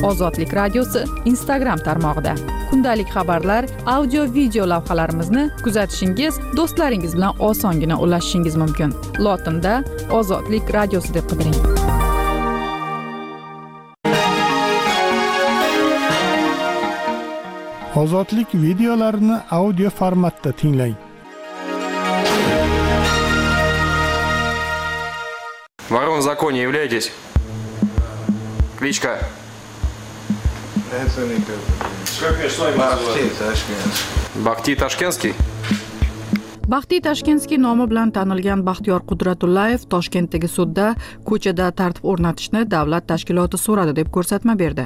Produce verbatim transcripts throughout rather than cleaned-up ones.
Ozodlik radiosi Instagram tarmog'ida. Kundalik xabarlar, audio video lavhalarimizni kuzatishingiz, do'stlaringiz bilan osongina ulashishingiz mumkin. Lotinda Ozodlik radiosi deb qidiring. Ozodlik videolarini audio formatda tinglang. Вором в законе являетесь? Кличка? Это не как Бахти Ташкентский. Бахти Ташкентский? Baxtiy Tashkentskiy nomi bilan tanilgan Baxtiyor Qudratullayev Toshkentdagi sudda ko'chada tartib o'rnatishni davlat tashkiloti so'radi deb ko'rsatma berdi.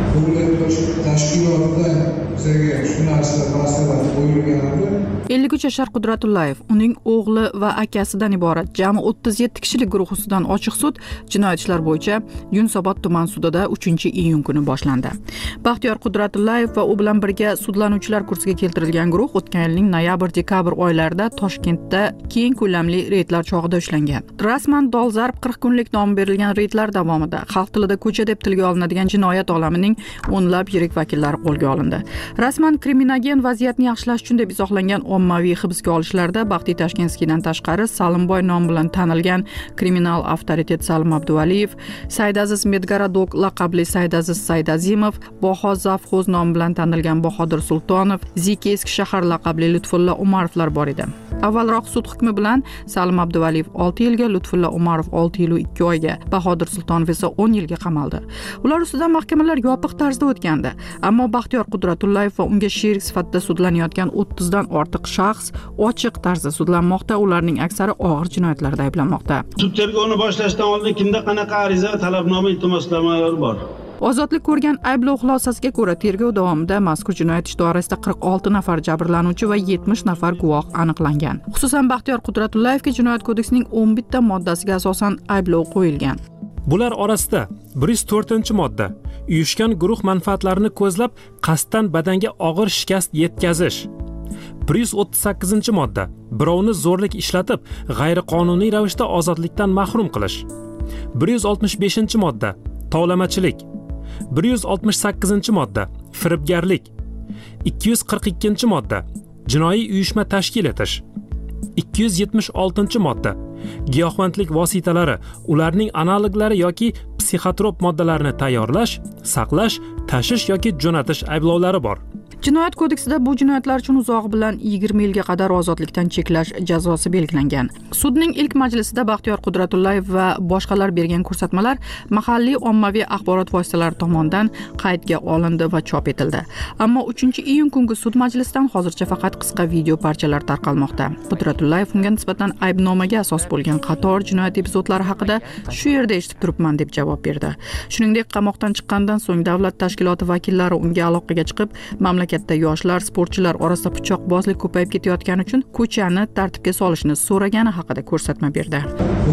ellik uch yashar Qudratullayev, uning o'g'li va akasidan iborat jami o'ttiz yetti kishilik guruh ustidan ochiq sud jinoyat ishlar bo'yicha Yunusobod tuman sudida uchinchi iyun kuni boshlandi. Baxtiyor Qudratullayev va u bilan birga sudlanuvchilar kursiga keltirilgan guruh o'tgan yilning noyabr-dekabr oylarida Toshkentda keng ko'lamli reydlar chog'ida ushlangan. Rasman dolzarb qirq kunlik nom berilgan reydlar davomida xalq tilida ko'cha deb tilga olinadigan jinoyat olamining o'nlab yirik vakillari qo'lga olindi. Rasman kriminogen vaziyatni yaxshilash uchun deb izohlangan ommaviy hibsga olishlarda Baxtiy Tashkentskiydan tashqari Salimboy nomi bilan tanilgan kriminal avtoritet Salim Abduvaliyev, Saydaziz Medgaradok laqabli Saydaziz Saydazimov, Boho Zavxoz nomi bilan tanilgan Bahodir Sultonov, Ziki eski shahar laqabli Lutfulla Umarovlar bor edi. Avvalroq sud hukmi bilan Salim Abduvaliyev olti yilga, Lutfulla Umarov olti yil va ikki oyga, Bahodir Sultonov esa o'n yilga qamaldi. Ular ustidan mahkamalar yopiq tarzda o'tgandi, ammo Baxtiyor Qudratullayev va unga sherik sifatida sudlanayotgan o'ttizdan ortiq shaxs ochiq tarzda sudlanmoqda, ularning aksari og'ir jinoyatlarda ayblanmoqda. Sud tergovini boshlashdan oldin kimda qanaqa ariza, talabnoma, iltimosnomalar bor? Ozodlik ko'rgan ayblov xulosasiga ko'ra tergov davomida mazkur jinoyat ishi doirasida qirq olti nafar jabrlanuvchi va yetmish nafar guvoh aniqlangan. Xususan Baxtiyor Qudratullayevga jinoyat kodeksining o'n bitta moddasiga asosan ayblov qo'yilgan. Bular orasida bir yuz to'rtinchi modda uyushgan guruh manfaatlarini ko'zlab qasddan badanga og'ir shikast yetkazish. bir yuz o'ttiz sakkizinchi modda birovni zo'rlik ishlatib g'ayriqonuniy ravishda ozodlikdan mahrum qilish. bir yuz oltmish beshinchi modda tovlamachilik. bir yuz oltmish sakkizinchi modda firibgarlik. ikki yuz qirq ikkinchi modda jinoiy uyushma tashkil etish. ikki yuz yetmish oltinchi modda giyohvandlik vositalari, ularning analoglari yoki psixotrop moddalarni tayyorlash, saqlash, tashish yoki jo'natish ayblovlari bor. Jinoyat kodeksida bu jinoyatlar uchun uzog'i bilan yigirma yilga qadar ozodlikdan cheklash jazosi belgilangan. Sudning ilk majlisida Baxtiyor Qudratullayev va boshqalar bergan ko'rsatmalar mahalliy ommaviy axborot vositalari tomonidan qaydga olindi va chop etildi. Ammo uchinchi iyun kungi sud majlisidan hozircha faqat qisqa video parchalar tarqalmoqda. Qudratullayev unga nisbatan aybnomaga asos bo'lgan qator jinoyat epizodlari haqida shu yerda eshitib turibman deb javob berdi. Shuningdek, qamoqdan chiqqandan so'ng davlat tashkiloti vakillari unga aloqaga chiqib, mamlakat Mamlakatda yoshlar, sportchilar orasida pichoqbozlik ko'payib ketayotgani uchun ko'chani tartibga solishni so'ragani haqida ko'rsatma berdi.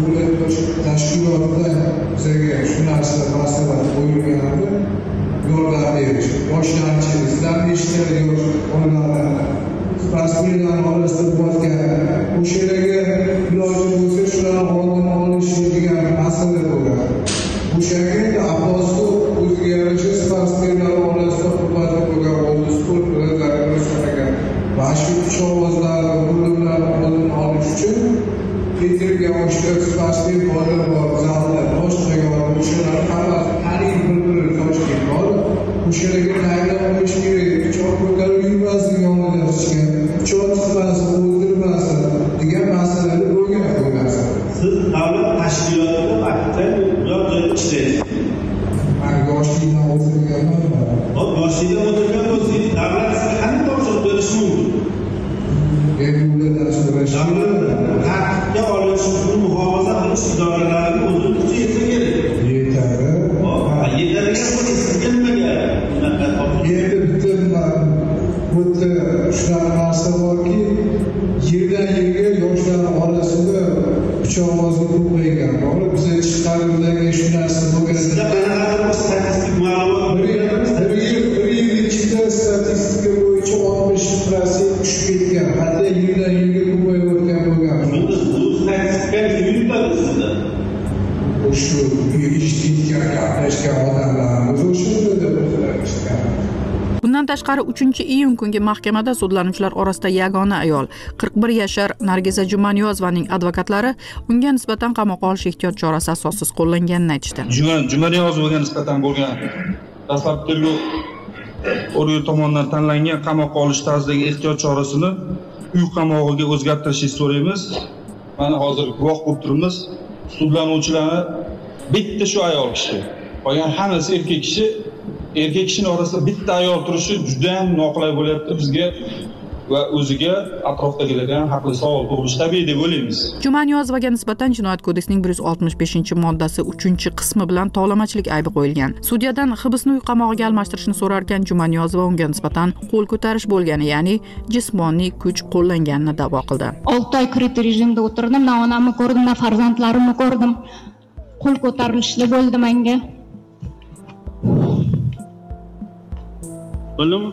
Tashkilotda bizga shu narsa masalan qo'yilganini yordam berish, boshlang'ich izlanishlar yo'q, onalar sportchilar orasida bo'lgan o'shalarga iloji bo'lsa shularni oldini olish degan masala bo'ladi. O'shanga asosi o'ziga yarasha sportchilar orasida quvvatli bo'lgan Başka çoğuzlarla, bölümlerle oldun alış için getirgen hoşluk spasli boğulur var, zalda, dostluğa var, uçular, kapat, her il bölümleri hoşluk var. Uçularga naydan hoş gibi, çok kadar uyumazlık yolunda çıkan, çok spasli, uydurmazı, diğer meseleleri bölgene koymazı. Siz davlat tashkilotida vaqtda uzoq joyda ishlaysiz. Ben yoshlikdan o'tirganman. Hop, yoshlikdan o'tirgan bo'lsangiz, davlat sizga qanday topshiriq berishi mumkin? Tartibga olish, uni muhofaza qilish idoralarining o'zini kuchi yetsa kerak. Yetadi. Yetadigan bo'lsa sizga nimaga bunaqa topshiriq? Endi bitta bitta shunaqa narsa borki, yildan yilga yoshlar orasida pichoqbozlik ko'paygan. To'g'ri, bizga chiqarilgan shu narsa bo'lgan. Sizda qanaqa statistik ma'lumot bir yil ichida statistika bo'yicha oltmish foiz tushib ketgan. Hatto yildan yilga ko'payayotgan bo'lgan. Bunda bu statistikani kim yutadi sizda? Shu ishlayotgan gaplar aytishgan odamlarimiz o'sha yerda ishlagan. Bundan tashqari uchinchi iyun kungi mahkamada sudlanuvchilar orasida yagona ayol qirq bir yashar Nargiza Jumaniyozovaning advokatlari unga nisbatan qamoqqa olish ehtiyot chorasi asossiz qo'llanganini aytishdi. Jumaniyozovaga nisbatan bo'lgan dastlabki tergov organi tomonidan tanlangan qamoqqa olish tarzidagi ehtiyot chorasini uy qamog'iga o'zgartirishni so'raymiz. Mana hozir guvoh bo'lib turibmiz. Sudlanuvchilarni bitta shu ayol kishi, qolgan hammasi erkak kishi. Erkak kishining orasida bitta ayol turishi juda ham noqulay bo'lyapti bizga va o'ziga atrofdagilarga ham haqli savol tug'ilishi tabiiy deb o'ylaymiz. Jumaniyozovaga nisbatan Jinoyat kodeksining bir yuz oltmish beshinchi moddasi uchinchi qismi bilan tovlamachilik aybi qo'yilgan. Sudyadan hibsni uy qamog'iga almashtirishni so'rarkan Jumaniyozova unga nisbatan qo'l ko'tarish bo'lgani, ya'ni jismoniy kuch qo'llanganini da'vo qildi. olti oy kredit rejimda o'tirdim, na onamni ko'rdim, na farzandlarimni ko'rdim. Qo'l ko'tarilishli bo'ldi menga. Bo'ldimi?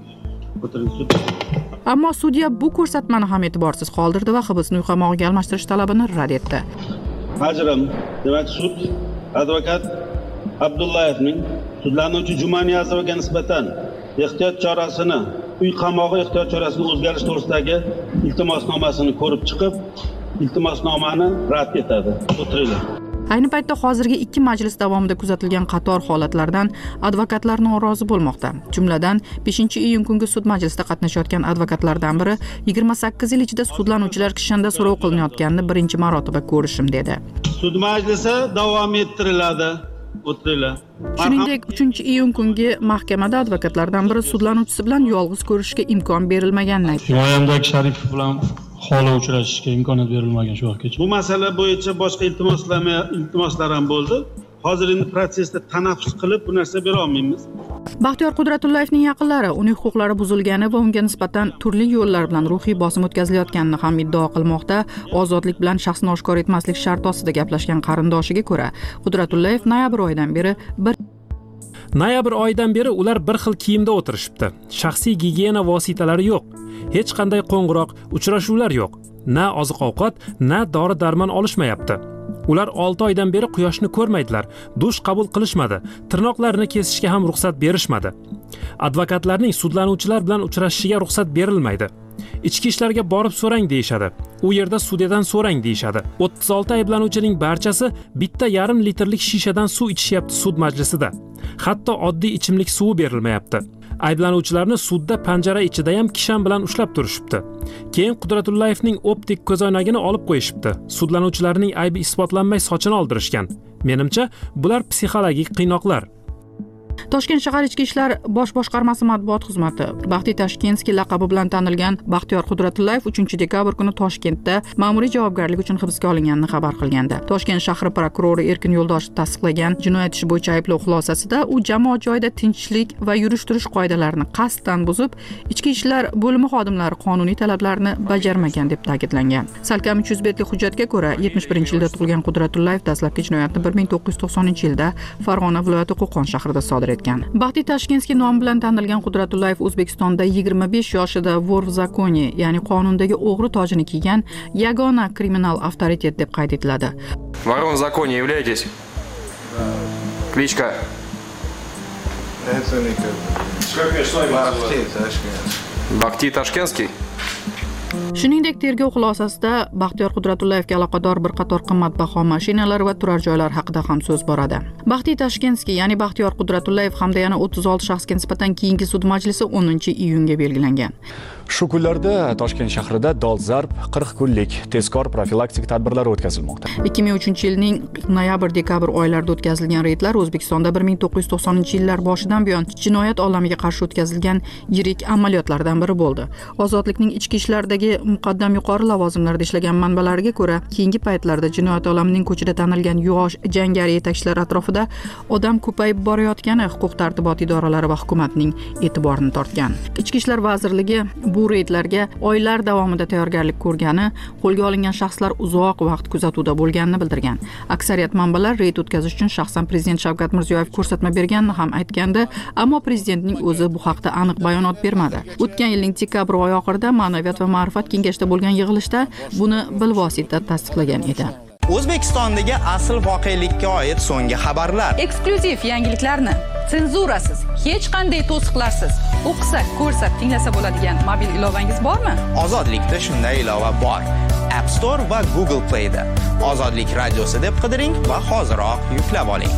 Ammo sudya bu ko'rsatmani ham e'tiborsiz qoldirdi va hibsni uy qamog'iga almashtirish talabini rad etdi. Ajrim, demak sud advokat Abdullayevning sudlanuvchi Jumaniyozovaga nisbatan ehtiyot chorasini, uy qamog'i ehtiyot chorasini o'zgarish to'g'risidagi iltimosnomasini ko'rib chiqib, iltimosnomani rad etadi. O'tiringlar. Ayni paytda hozirgi ikki majlis davomida kuzatilgan qator holatlardan advokatlar norozi bo'lmoqda. Jumladan, beshinchi iyun kungi sud majlisida qatnashayotgan advokatlardan biri yigirma sakkiz yil ichida sudlanuvchilar kishanida so'rov qilinayotganini birinchi marotaba ko'rishim dedi. Sud majlisi davom ettiriladi. O'tiringlar. Shuningdek, uchinchi iyun kungi mahkamada advokatlardan biri sudlanuvchisi bilan yolg'iz ko'rishishga imkon berilmaganini aytdi. Himoyamdagi Sharipov bilan xola uchrashishga imkoniyat berilmagan shu vaqtgacha. Bu masala bo'yicha boshqa iltimoslar iltimoslar ham bo'ldi. Hozir endi protsessda tanaffus qilib bu narsa bera olmaymiz. Baxtiyor Qudratullayevning yaqinlari uning huquqlari buzilgani va unga nisbatan turli yo'llar bilan ruhiy bosim o'tkazilayotganini ham iddao qilmoqda. Ozodlik bilan shaxsni oshkor etmaslik sharti ostida gaplashgan qarindoshiga ko'ra, Qudratullayev noyabr oyidan beri bir Noyabr oyidan beri ular bir xil kiyimda o'tirishibdi. Shaxsiy gigiyena vositalari yo'q. Hech qanday qo'ng'iroq, uchrashuvlar yo'q. Na oziq-ovqat, na dori-darmon olishmayapti. Ular olti oydan beri quyoshni ko'rmaydilar, dush qabul qilishmadi, tirnoqlarini kesishga ham ruxsat berishmadi. Advokatlarning sudlanuvchilar bilan uchrashishiga ruxsat berilmaydi. Ichki ishlarga borib so'rang deyishadi. U yerda sudyadan so'rang deyishadi. o'ttiz olti ayblanuvchining barchasi bitta yarim litrlik shishadan suv ichishyapti sud majlisida. Hatto oddiy ichimlik suvi berilmayapti. Ayblanuvchilarni sudda panjara ichida ham kishan bilan ushlab turishibdi. Keyin Qudratullayevning optik ko'zoynagini olib qo'yishibdi. Sudlanuvchilarning aybi isbotlanmay sochini oldirishgan. Menimcha, bular psixologik qiynoqlar. Toshkent shahar ichki ishlar bosh boshqarmasi matbuot xizmati Baxti Tashkenskiy laqabi bilan tanilgan Baxtiyor Qudratullayev uchinchi dekabr kuni Toshkentda ma'muriy javobgarlik uchun hibsga olinganini xabar qilgandi. Toshkent shahri prokurori Erkin Yo'ldoshev tasdiqlagan jinoyat ishi bo'yicha ayblov xulosasida u jamoat joyida tinchlik va yurish-turish qoidalarini qasddan buzib, ichki ishlar bo'limi xodimlari qonuniy talablarni bajarmagan deb ta'kidlangan. Salkam uch yuz betlik hujjatga ko'ra, yetmish birinchi yilda tug'ilgan Qudratullayev dastlabki jinoyatni bir ming to'qqiz yuz to'qsoninchi yilda Farg'ona viloyati Qo'qon shahrida sodir etgan. Baxti Tashkenskiy nomi bilan tanilgan Qudratullayev O'zbekistonda yigirma besh yoshida vor v zakoni, ya'ni qonundagi o'g'ri tojini kiygan yagona kriminal avtoritet deb qayd etiladi. Вором в законе являетесь? Кличка? Baxti Tashkenskiy. Shuningdek, tergov xulosasida Baxtiyor Qudratullayevga aloqador bir qator qimmatbaho mashinalar va turar joylar haqida ham so'z boradi. Baxti Tashkenskiy, ya'ni Baxtiyor Qudratullayev hamda yana o'ttiz olti shaxsga nisbatan keyingi sud majlisi o'ninchi iyunga belgilangan. Shu kunlarda Toshkent shahrida dolzarb qirq kunlik tezkor profilaktik tadbirlar o'tkazilmoqda. ikki ming uchinchi yilning noyabr-dekabr oylarida o'tkazilgan reydlar O'zbekistonda bir ming to'qqiz yuz to'qsoninchi yillar boshidan buyon jinoyat olamiga qarshi o'tkazilgan yirik amaliyotlardan biri bo'ldi. Ozodlikning ichki ishlardagi muqaddam yuqori lavozimlarda ishlagan manbalariga ko'ra, keyingi paytlarda jinoyat olamining ko'chida tanilgan yosh jangari yetakchilar atrofida odam ko'payib borayotgani huquq-tartibot idoralari va hukumatning e'tiborini tortgan. Ichki ishlar vazirligi bu reydlarga oylar davomida tayyorgarlik ko'rgani, qo'lga olingan shaxslar uzoq vaqt kuzatuvda bo'lganini bildirgan. Aksariyat manbalar reyd o'tkazish uchun shaxsan prezident Shavkat Mirziyoyev ko'rsatma berganini ham aytgandi, ammo prezidentning o'zi bu haqda aniq bayonot bermadi. O'tgan yilning dekabr oyi oxirida Ma'naviyat va ma'rifat kengashida bo'lgan yig'ilishda buni bilvosita tasdiqlagan edi. O'zbekistondagi asl voqelikka oid so'nggi xabarlar. Eksklyuziv yangiliklarni senzurasiz, hech qanday to'siqlarsiz o'qisa, ko'rsa, tinglasa bo'ladigan mobil ilovangiz bormi? Ozodlikda shunday ilova bor. App Store va Google Play da Ozodlik radiosi deb qidiring va hoziroq yuklab oling.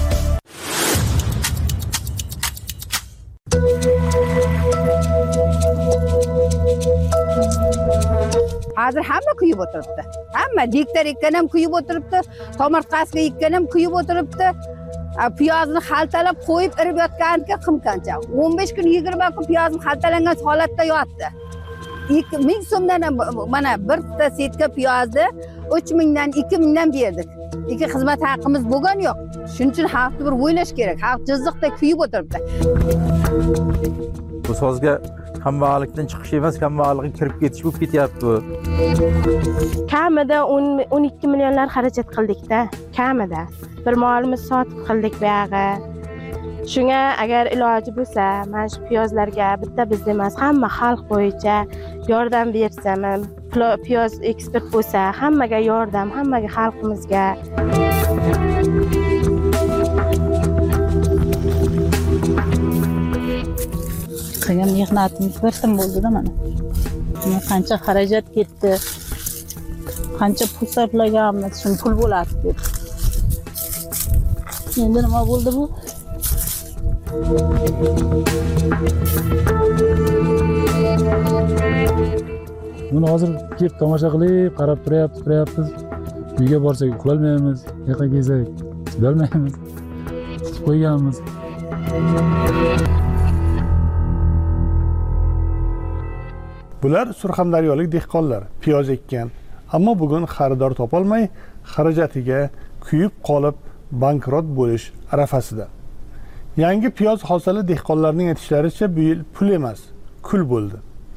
Hozir hamma kuyib o'tiribdi. Hamma diktor ekkan ham kuyib o'tiribdi, tomorqasiga ekkan ham kuyib o'tiribdi. Piyozni xaltalab qo'yib irib yotganiga qimqancha. o'n besh kun yigirma kun piyozni xaltalangan holatda yotdi. ikki ming so'mdan mana bir ta setka piyozni uch mingdan ikki mingdan berdik. Ikki xizmat haqqimiz bo'lgan yo'q. Shuning uchun xalqni bir o'ylash kerak. Xalq jizziqda kuyib o'tiribdi. Bu sozga kambag'allikdan chiqish emas, kambag'allikka kirib ketish bo'lib ketyapti. Kamida o'n ikki millionlar xarajat qildik-da, kamida. Bir molimiz sotib qildik bu yog'i. Shunga agar iloji bo'lsa, mana shu piyozlarga bitta biz emas, hamma xalq bo'yicha yordam bersa, piyoz eksport bo'lsa, hammaga yordam, hammaga xalqimizga. Qilgan mehnatimiz bir tim bo'ldi-da mana. Qancha xarajat ketdi, qancha pul sarflaganmiz, shun pul bo'ladi deb. Endi nima bo'ldi bu? Buni hozir kelib tomosha qilib, qarab turayapmiz, turayapmiz. Uyga borsak uxlolmaymiz, yoqqa kelsak chidolmaymiz. Tutib qo'yganmiz. Bular surxondaryolik dehqonlar piyoz ekkan, ammo bugun xaridor topolmay, xarajatiga kuyib qolib bankrot bo'lish arafasida. Yangi piyoz hosili dehqonlarning aytishlaricha bu yil pul emas, kul bo'ldi.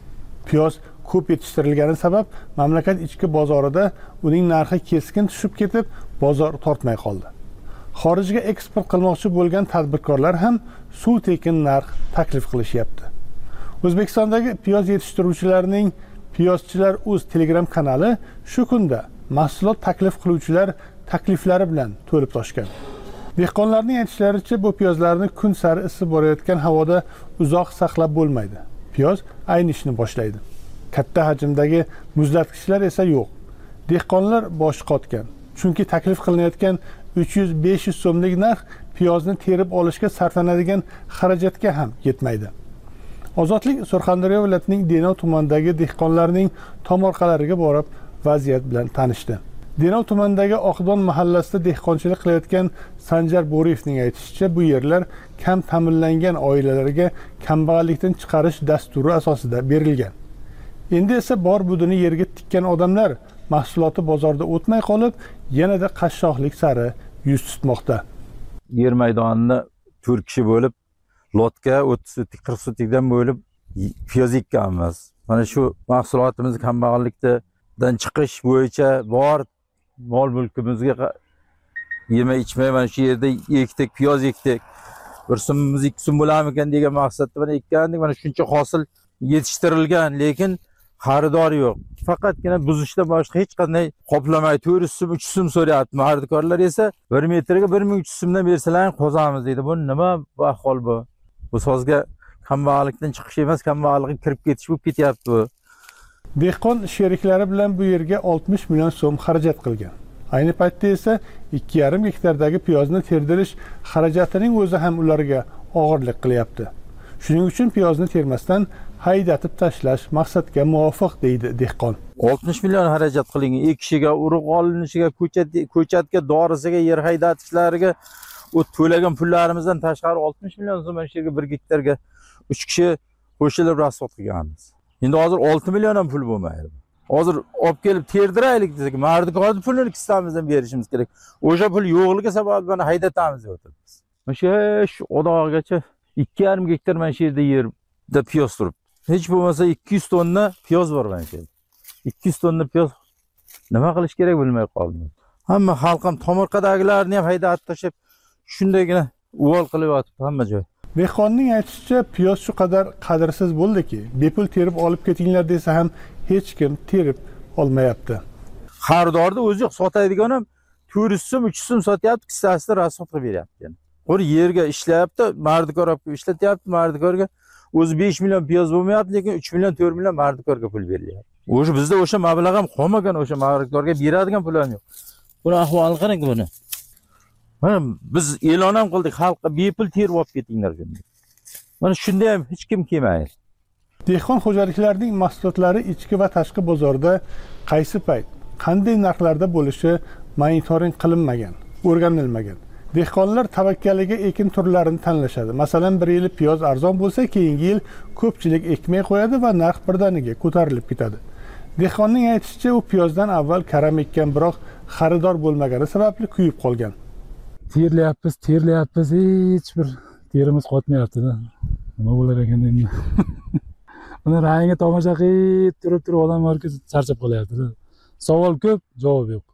Piyoz ko'p yetishtirilgani sabab mamlakat ichki bozorida uning narxi keskin tushib ketib, bozor tortmay qoldi. Xorijga eksport qilmoqchi bo'lgan tadbirkorlar ham suv tekin narx taklif qilishyapti. O'zbekistondagi piyoz yetishtiruvchilarning Piyozchilar o'z Telegram kanali shu kunda mahsulot taklif qiluvchilar takliflari bilan to'lib toshgan. Dehqonlarning aytishlaricha, bu piyozlarni kun sari isib borayotgan havoda uzoq saqlab bo'lmaydi. Piyoz aynishni boshlaydi. Katta hajmdagi muzlatgichlar esa yo'q. Dehqonlar bosh qotgan. Chunki taklif qilinayotgan uch yuz besh yuz so'mlik narx piyozni terib olishga sarflanadigan xarajatga ham yetmaydi. Ozodlik Surxondaryo viloyatining Denov tumanidagi dehqonlarning tomorqalariga borib vaziyat bilan tanishdi. Denov tumanidagi Oqdon mahallasida dehqonchilik qilayotgan Sanjar Bo'riyevning aytishicha, bu yerlar kam ta'minlangan oilalarga kambag'allikdan chiqarish dasturi asosida berilgan. Endi esa bor budini yerga tikkan odamlar mahsuloti bozorda o'tmay qolib, yanada qashshoqlik sari yuz tutmoqda. Yer maydonini to'rt kishi bo'lib, lotka o'ttiz sotik qirq sotikdan bo'lib piyoz ekkanmiz. Mana shu mahsulotimiz kambag'allikdan chiqish bo'yicha bor mol mulkimizga yemay ichmay mana shu yerda ekdik, piyoz ekdik. Bir so'mimiz ikki so'm bo'larmikan degan maqsadda mana ekkandik. Mana shuncha hosil yetishtirilgan, lekin xaridor yo'q. Faqatgina buzishdan boshqa hech qanday qoplamay to'rt yuz so'm, uch yuz so'm so'rayapti. Xaridorlar esa bir metrga bir ming uch yuz so'mdan bersalar qozamiz deydi. Bu nima ahvol bu? Bu sozga kambag'allikdan chiqish emas, kambag'allikka kirib ketish bo'lib ketyapti bu. Dehqon sheriklari bilan bu yerga oltmish million so'm xarajat qilgan. Ayni paytda esa ikki yarim gektardagi piyozni terdirish xarajatining o'zi ham ularga og'irlik qilyapti. Shuning uchun piyozni termasdan haydatib tashlash maqsadga muvofiq deydi dehqon. oltmish million xarajat qilingan, ekishiga, urug' olinishiga, ko'chat ko'chatga, dorisiga, yer haydatishlariga u to'lagan pullarimizdan tashqari oltmish million so'm shu yerga bir gektarga uch kishi qo'shilib rasxod qilganmiz. Endi hozir olti million ham pul bo'lmaydi. Hozir olib kelib terdiraylik desak, mardikorni pulini ikkitamizdan berishimiz kerak. O'sha pul yo'qligi sabab buni haydatamiz deb o'tiribmiz. Mana shu odog'igacha ikki yarim gektar mana shu yerda yerda piyoz turibdi. Hech bo'lmasa ikki yuz tonna piyoz bor mana shu yerda. ikki yuz tonna piyoz nima qilish kerak bilmay qoldim. Hamma xalq ham tomorqadagilarni ham haydatib tashlab shundagina uvol qilib yotibdi hamma joy. Dehqonning aytishicha, piyoz shu qadar qadrsiz bo'ldiki, bepul terib olib ketinglar desa ham hech kim terib olmayapti. Xaridorda o'zi yo'q, sotadigan ham to'rt so'm, uch so'm sotyapti, qissasida rasxod qilib beryapti. Qo'ri yerga ishlayapti, mardikor olib ishlatyapti, mardikorga o'zi besh million piyoz bo'lmayapti, lekin uch million, to'rt million mardikorga pul berilyapti. O'sha bizda o'sha mablag' ham qolmagan, o'sha mardikorga beradigan pul ham yo'q. Buni ahvoli qarang buni. Mana biz e'lon ham qildik, xalqqa bepul terib olib ketinglar shunday. Mana shunda ham hech kim kelmaydi. Dehqon xo'jaliklarining mahsulotlari ichki va tashqi bozorda qaysi payt, qanday narxlarda bo'lishi monitoring qilinmagan, o'rganilmagan. Dehqonlar tavakkaliga ekin turlarini tanlashadi. Masalan, bir yil piyoz arzon bo'lsa, keyingi yil ko'pchilik ekmay qo'yadi va narx birdaniga ko'tarilib ketadi. Dehqonning aytishicha, u piyozdan avval karam ekkan, biroq xaridor bo'lmagani sababli kuyib qolgan. Terlayapmiz, terlayapmiz, hech bir terimiz qotmayapti-da. Nima bo'lar ekan endi? Buni rangi tomosha qilib turib turib odamlarga charchab qolyapti-da. Savol ko'p, javob yo'q.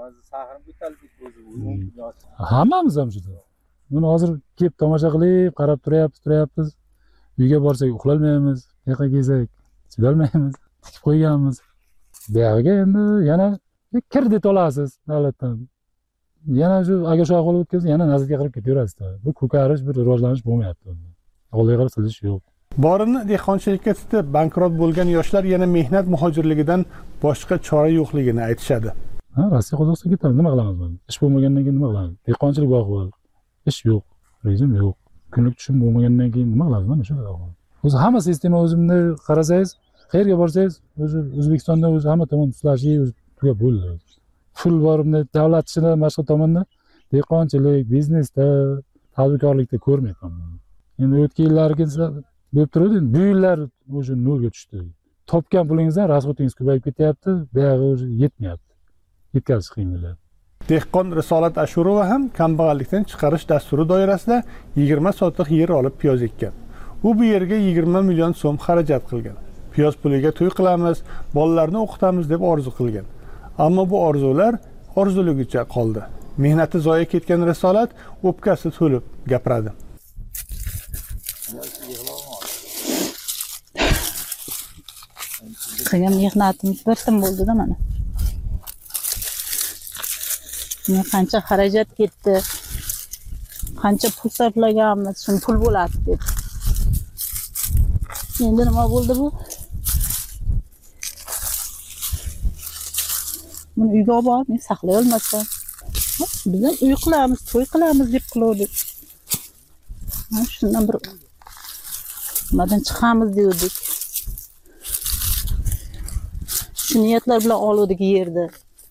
Hammamiz ham shunday. Buni hozir kelib tomosha qilib, qarab turayapmiz, turayapmiz. Uyga borsak uxlolmaymiz, yoqqa kelsak chidolmaymiz, tikib qo'yganmiz. Bu yerga endi yana kredit olasiz davlatdan. Yana shu agar shu ahvol o'tkazsa, yana nazarga qarab ketaverasiz. Bu ko'karish, bir rivojlanish bo'lmayapti. Oldiga qarab silish yo'q. Borini dehqonchilikka tutib bankrot bo'lgan yoshlar yana mehnat muhojirligidan boshqa chora yo'qligini aytishadi. Ha, Rossiya Qozog'istonga ketamiz, nima qilamiz buni? Ish bo'lmagandan keyin nima qilamiz? Dehqonchilik bu ahvol. Ish yo'q, rejim yo'q. Kunlik tushum bo'lmagandan keyin nima qilamiz mana shu ahvol. O'zi hamma sistema o'zimni qarasangiz, qayerga borsangiz, o'zi O'zbekistonda o'zi hamma tomon tuzlashi tugab bo'ldi. Pul bormi, davlat ishidan boshqa tomonda dehqonchilik, biznesda, tadbirkorlikda ko'rmayapman. Endi o'tgan yillarga bo'lib turadi, bu yillar o'sha nolga tushdi. Topgan pulingizdan rasxodingiz ko'payib ketyapti, bu yerga o'zi yetmayapti. Yetkazish qiyin bo'ladi. Dehqon Risolat Ashurova ham kambag'allikdan chiqarish dasturi doirasida yigirma sotix yer olib piyoz ekkan. U bu yerga yigirma million so'm xarajat qilgan. Piyoz puliga to'y qilamiz, bolalarni o'qitamiz deb orzu qilgan. Ammo bu orzular orzuligicha qoldi. Mehnati zoya ketgan Risolat o'pkasi to'lib gapiradi. Qilgan mehnatimiz bir tim bo'ldi-da mana. Men qancha xarajat ketdi, qancha pul sarflaganmiz, shun pul bo'ladi deb. Endi nima bo'ldi bu? Buni uyga olib borib, men saqlay olmasam. Biz ham uy qilamiz, to'y qilamiz deb qildik. Mana shundan bir nimadan chiqamiz dedik. Shu niyatlar bilan oldik yerda.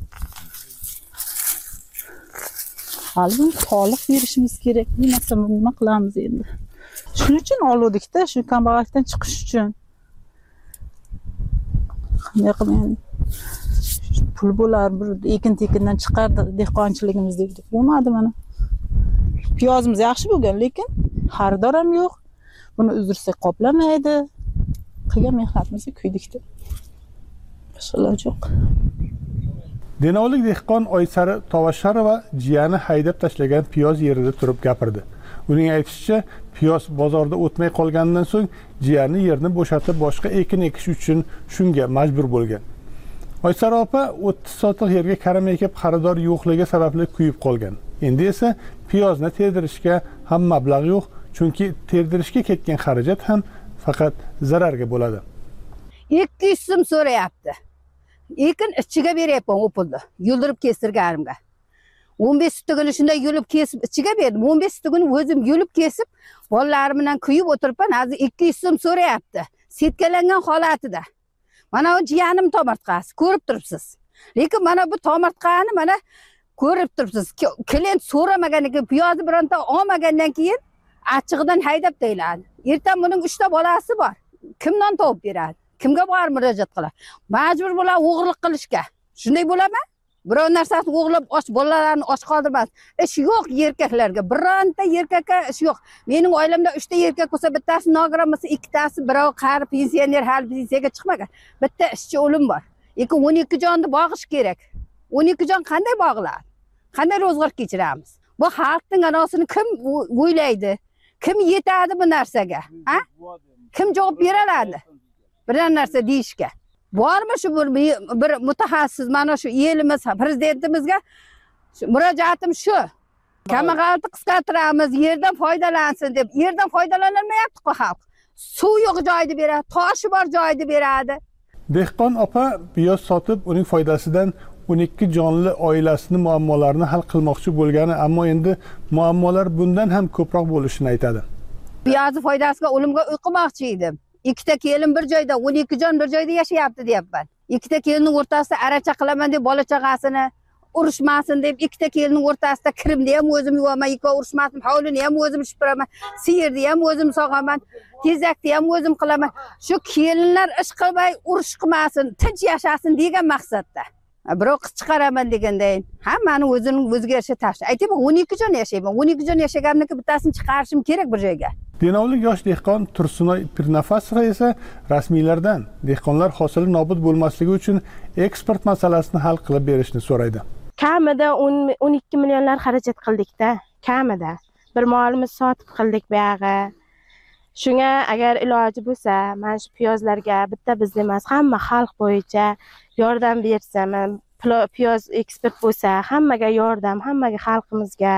Hali soliq berishimiz kerak. Bo'lmasa nima qilamiz endi? Shuning uchun oldik-da, shu kambag'allikdan chiqish uchun. Qanday qilib pul bo'lar, bir ekin-tekindan chiqardi dehqonchiligimiz dedik. Bo'lmadi mana. Piyozimiz yaxshi bo'lgan, lekin xaridor ham yo'q. Buni uzrsak qoplamaydi. Qilgan mehnatimizni kuydik-da. Boshqa yo'q. Denovlik dehqon Oysari Tovasharova jiyani haydab tashlagan piyoz yerida turib gapirdi. Uning aytishicha, piyoz bozorda o'tmay qolgandan so'ng jiyani yerni bo'shatib boshqa ekin ekish uchun shunga majbur bo'lgan. Oysara opa o'ttiz sotix yerga karam ekib xaridor yo'qligi sababli kuyib qolgan. Endi esa piyozni terdirishga ham mablag' yo'q, chunki terdirishga ketgan xarajat ham faqat zararga bo'ladi. ikki yuz so'm so'rayapti. Ekin ichiga beryapman u pulni. Yuldirib kestirganimga. o'n besh sutugini shunday yulib kesib ichiga berdim. o'n besh sutugini o'zim yulib kesib, bolalarim bilan kuyib o'tiribman. Hozir ikki yuz so'm so'rayapti. Setkalangan holatida. Mana o jiyanim tomortqasi, ko'rib turibsiz. Lekin mana bu tomortqani mana ko'rib turibsiz. Klient so'ramaganiga piyozni bironta olmagandan keyin achchig'idan haydab tayladi. Ertaga buning uchta bolasi bor. Kimdan topib beradi? Kimga borib murojaat qiladi? Majbur bo'ladi o'g'irlik qilishga. Shunday bo'ladimi? Biror narsani o'g'irlab och bolalarni och qoldirmas. Ish yo'q erkaklarga. Bironta erkakka ish yo'q. Mening oilamda uchta erkak bo'lsa, bittasi nogiron bo'lsa, ikkitasi birov qari pensioner, hali pensiyaga chiqmagan. Bitta ishchi o'lim bor. Lekin o'n ikki jonni bog'ish kerak. o'n ikki jon qanday bog'iladi? Qanday ro'zg'or kechiramiz? Bu xalqning anosini kim o'ylaydi? Kim yetadi bu narsaga? Ha? Kim javob beradi? Biror narsa deyishga. bormi shu bir, bir mutaxassis mana shu elimiz prezidentimizga murojaatim shu. Kambag'allikni qisqartiramiz, yerdan foydalansin deb. Yerdan foydalanilmayapti-ku xalq. Suv yo'q joyda beradi, toshi bor joyda beradi. Dehqon opa piyoz sotib, uning foydasidan o'n ikki jonli oilasini muammolarini hal qilmoqchi bo'lgani, ammo endi muammolar bundan ham ko'proq bo'lishini aytadi. Piyozni foydasiga o'limga uy qilmoqchi edim. Ikkita kelin bir joyda, o'n ikki jon bir joyda yashayapti deyapman. Ikkita kelinning o'rtasida aracha qilaman deb bola chaqasini urushmasin deb ikkita kelinning o'rtasida kirimni ham o'zim yuvaman, ikko urushmasin, hovlini ham o'zim shipiraman, siyirni ham o'zim sog'aman, tezakni ham o'zim qilaman. Shu kelinlar ish qilmay, urush qilmasin, tinch yashasin degan maqsadda. Birov qiz chiqaraman degandan hammani o'zining o'ziga yarasha tashla. Aytayman, o'n ikki jon yashayman. o'n ikki jon yashaganimniki bittasini chiqarishim kerak bir joyga. Denovlik yosh dehqon Tursunoy Pirnafasova esa rasmiylardan dehqonlar hosili nobud bo'lmasligi uchun eksport masalasini hal qilib berishni so'raydi. Kamida o'n ikki millionlar xarajat qildik-da, kamida. Bir molimiz sotib qildik bu yog'i. Shunga agar iloji bo'lsa, mana shu piyozlarga bitta biz emas, hamma xalq bo'yicha yordam bersa, piyoz eksport bo'lsa, hammaga yordam, hammaga xalqimizga,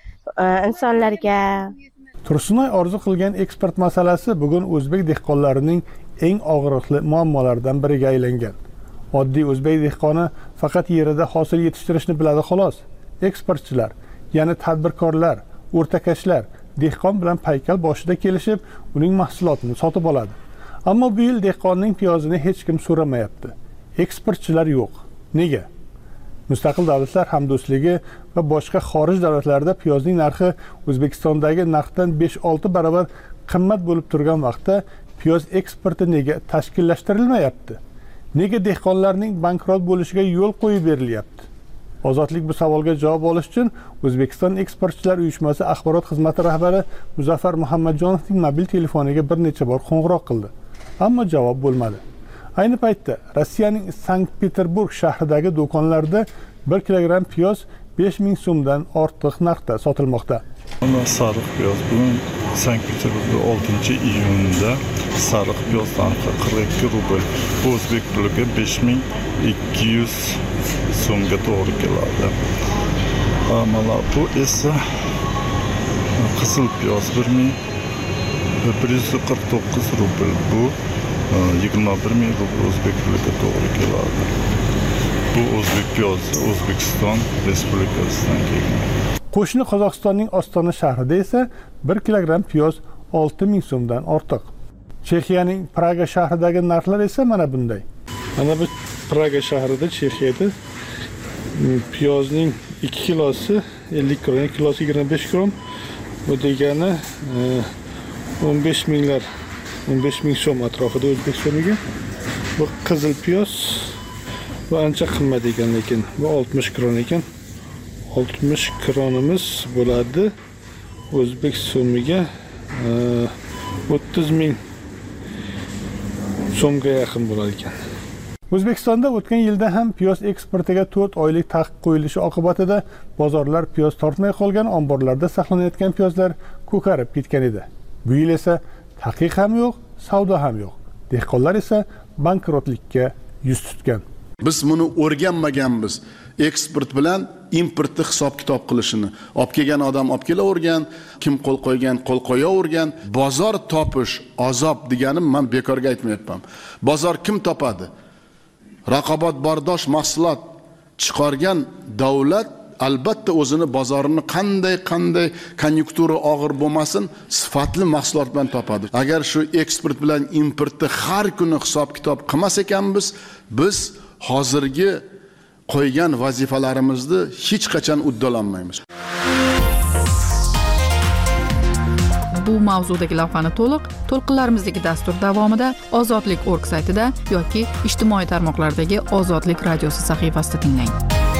insonlarga. Tursunoy orzu qilgan eksport masalasi bugun o'zbek dehqonlarining eng og'riqli muammolaridan biriga aylangan. Oddiy o'zbek dehqoni faqat yerida hosil yetishtirishni biladi xolos. Eksportchilar, ya'ni tadbirkorlar, o'rtakashlar dehqon bilan paykal boshida kelishib, uning mahsulotini sotib oladi. Ammo bu yil dehqonning piyozini hech kim so'ramayapti. Eksportchilar yo'q. Nega? Mustaqil davlatlar hamdo'stligi va boshqa xorij davlatlarida piyozning narxi O'zbekistondagi narxdan besh olti barobar qimmat bo'lib turgan vaqtda piyoz eksporti nega tashkillashtirilmayapti? Nega dehqonlarning bankrot bo'lishiga yo'l qo'yib berilyapti? Ozodlik bu savolga javob olish uchun O'zbekiston Eksportchilar uyushmasi axborot xizmati rahbari Muzaffar Muhammadjonovning mobil telefoniga bir necha bor qo'ng'iroq qildi. Ammo javob bo'lmadi. Ayni paytda Rossiyaning Sankt-Peterburg shahridagi do'konlarda bir kilogramm piyoz besh ming so'mdan ortiq narxda sotilmoqda. Mana sariq piyoz bugun Sankt-Peterburgda oltinchi iyunda sariq piyoz narxi qirq ikki rubl, o'zbek puliga besh ming ikki yuz so'mga to'g'ri keladi. Mana bu esa qizil piyoz bir ming bir yuz qirq to'qqiz rubl, bu yigirma bir ming rubl o'zbek puliga to'g'ri keladi. Bu o'zbek piyozi O'zbekiston Respublikasidan kelgan. Qo'shni Qozog'istonning Ostona shahrida esa bir kilogramm piyoz olti ming so'mdan ortiq. Chexiyaning Praga shahridagi narxlar esa mana bunday. Mana bu Praga shahrida, Chexiyada piyozning ikki kilosi ellik kron, ikki kilosi yigirma besh kron. Bu degani o'n besh minglar, o'n besh ming so'm atrofida o'zbek so'miga. Bu qizil piyoz bu ancha qimmat ekan, lekin bu oltmish kron ekan. oltmish kronimiz bo'ladi. O'zbek so'miga o'ttiz ming so'mga yaqin bo'lar ekan. O'zbekistonda o'tgan yilda ham piyoz eksportiga to'rt oylik taqiq qo'yilishi oqibatida bozorlar piyoz tortmay qolgan, omborlarda saqlanayotgan piyozlar ko'karib ketgan edi. Bu yil esa taqiq ham yo'q, savdo ham yo'q. Dehqonlar esa bankrotlikka yuz tutgan. Biz buni o'rganmaganmiz. Eksport bilan importni hisob-kitob qilishini. Olib kelgan odam olib kelavergan, kim qo'l qo'ygan, qo'l qo'yavergan. Bozor topish azob deganim men bekorga aytmayapman. Bozor kim topadi? Raqobatbardosh mahsulot chiqargan davlat albatta o'zini bozorini qanday qanday konjunktura og'ir bo'lmasin, sifatli mahsulot bilan topadi. Agar shu eksport bilan importni har kuni hisob-kitob qilmas ekanmiz, biz hozirgi qo'ygan vazifalarimizni hech qachon uddalanmaymiz. Bu mavzudagi lavhani to'liq to'lqinlarimizdagi dastur davomida Ozodlik org saytida yoki ijtimoiy tarmoqlardagi Ozodlik radiosi sahifasida tinglang.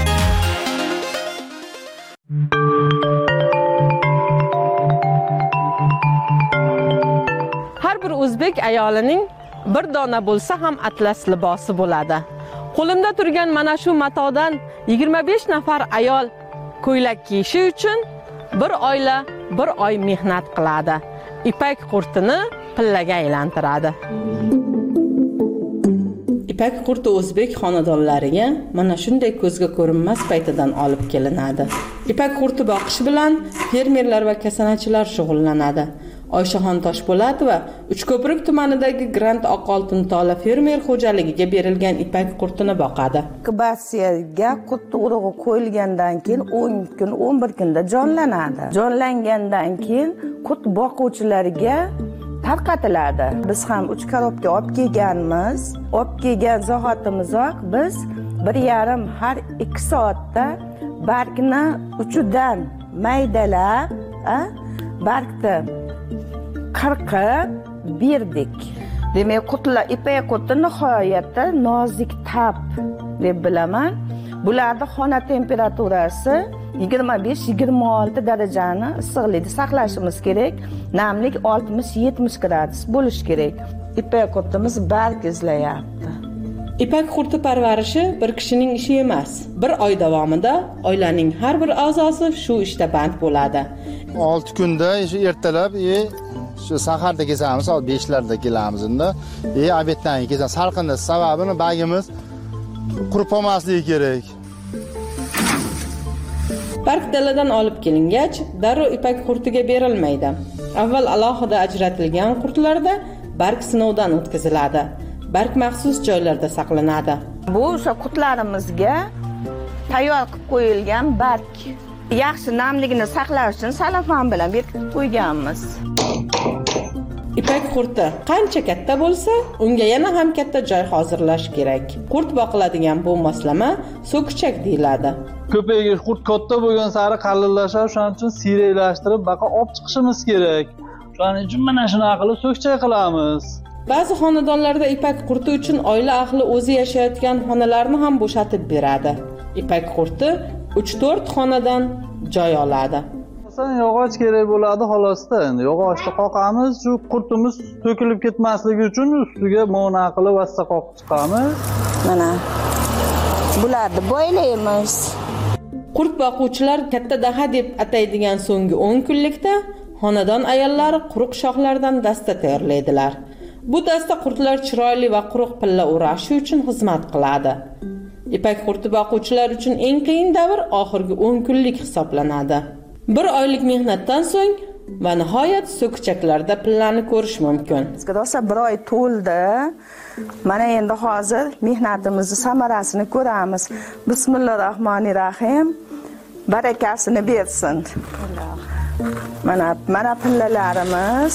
Har bir o'zbek ayolining bir dona bo'lsa ham atlas libosi bo'ladi. Qo'limda turgan mana shu matodan yigirma besh nafar ayol ko'ylak kiyishi uchun bir oila bir oy mehnat qiladi. Ipak qurtini pillaga aylantiradi. Ipak qurti o'zbek xonadonlariga mana shunday ko'zga ko'rinmas paytidan olib kelinadi. Ipak qurti boqish bilan fermerlar va kasanachilar shug'ullanadi. Oyshaxon Toshpo'latova Uchko'prik tumanidagi Grant Oqoltin tola fermer xo'jaligiga berilgan ipak qurtini boqadi. Inkubatsiyaga qurt urug'i qo'yilgandan keyin o'n kun, o'n bir kunda jonlanadi. Jonlangandan keyin qurt boquvchilarga tarqatiladi. Biz ham uch korobka olib kelganmiz. Olib kelgan zahotimizoq biz bir yarim har ikki soatda bargni uchidan maydalab, bargni qirqib berdik. Demak, qurtlar ipak qurti nihoyatda nozik tab deb bilaman. Bularda xona temperaturasi yigirma besh yigirma olti darajani issiqlikda saqlashimiz kerak. Namlik oltmish yetmish gradus bo'lish kerak. Ipak qurtimiz barg izlayapti. Ipak qurti parvarishi bir kishining ishi emas. Bir oy davomida oilaning har bir a'zosi shu ishda band bo'ladi. olti kunda ertalab shu saharda kesamiz, soat beshlarda kelamiz unda. E obeddan kesamiz. Salqinda sababini bagimiz qurib olmasligi kerak. Barg daladan olib kelingach, darrov ipak qurtiga berilmaydi. Avval alohida ajratilgan qurtlarda barg sinovdan o'tkaziladi. Barg maxsus joylarda saqlanadi. Bu o'sha qurtlarimizga tayyor qilib qo'yilgan barg. Yaxshi namligini saqlash uchun salafan bilan bekitib qo'yganmiz. Ipak qurti qancha katta bo'lsa, unga yana ham katta joy hozirlash kerak. Qurt boqiladigan bu moslama so'kichak deyiladi. Ko'paygish qurt katta bo'lgan sari qalillashadi, shuning uchun siyraylashtirib baqa olib chiqishimiz kerak. Shuning uchun mana shunaqa qilib so'kichak qilamiz. Ba'zi xonadonlarda ipak qurti uchun oila ahli o'zi yashayotgan xonalarni ham bo'shatib beradi. Ipak qurti uch to'rt xonadan joy oladi. Yog'och kerak bo'ladi xolosda. Endi yog'ochni qoqamiz, shu qurtimiz to'kilib ketmasligi uchun ustiga mona qilib vassa qoqib chiqamiz. Mana bularni bo'ylaymiz. Qurt boquvchilar katta daha deb ataydigan so'nggi o'n kunlikda xonadon ayollari quruq shoxlardan dasta tayyorlaydilar. Bu dasta qurtlar chiroyli va quruq pilla o'rashi uchun xizmat qiladi. Ipak qurti boquvchilar uchun eng qiyin davr oxirgi o'n kunlik hisoblanadi. Bir oylik mehnatdan so'ng va nihoyat so'kichaklarda pillani ko'rish mumkin. Rosa bir oy to'ldi. Mana endi hozir mehnatimizning samarasini ko'ramiz. Bismillahirrohmanirrohim. Barakasini bersin. Mana mana pillalarimiz.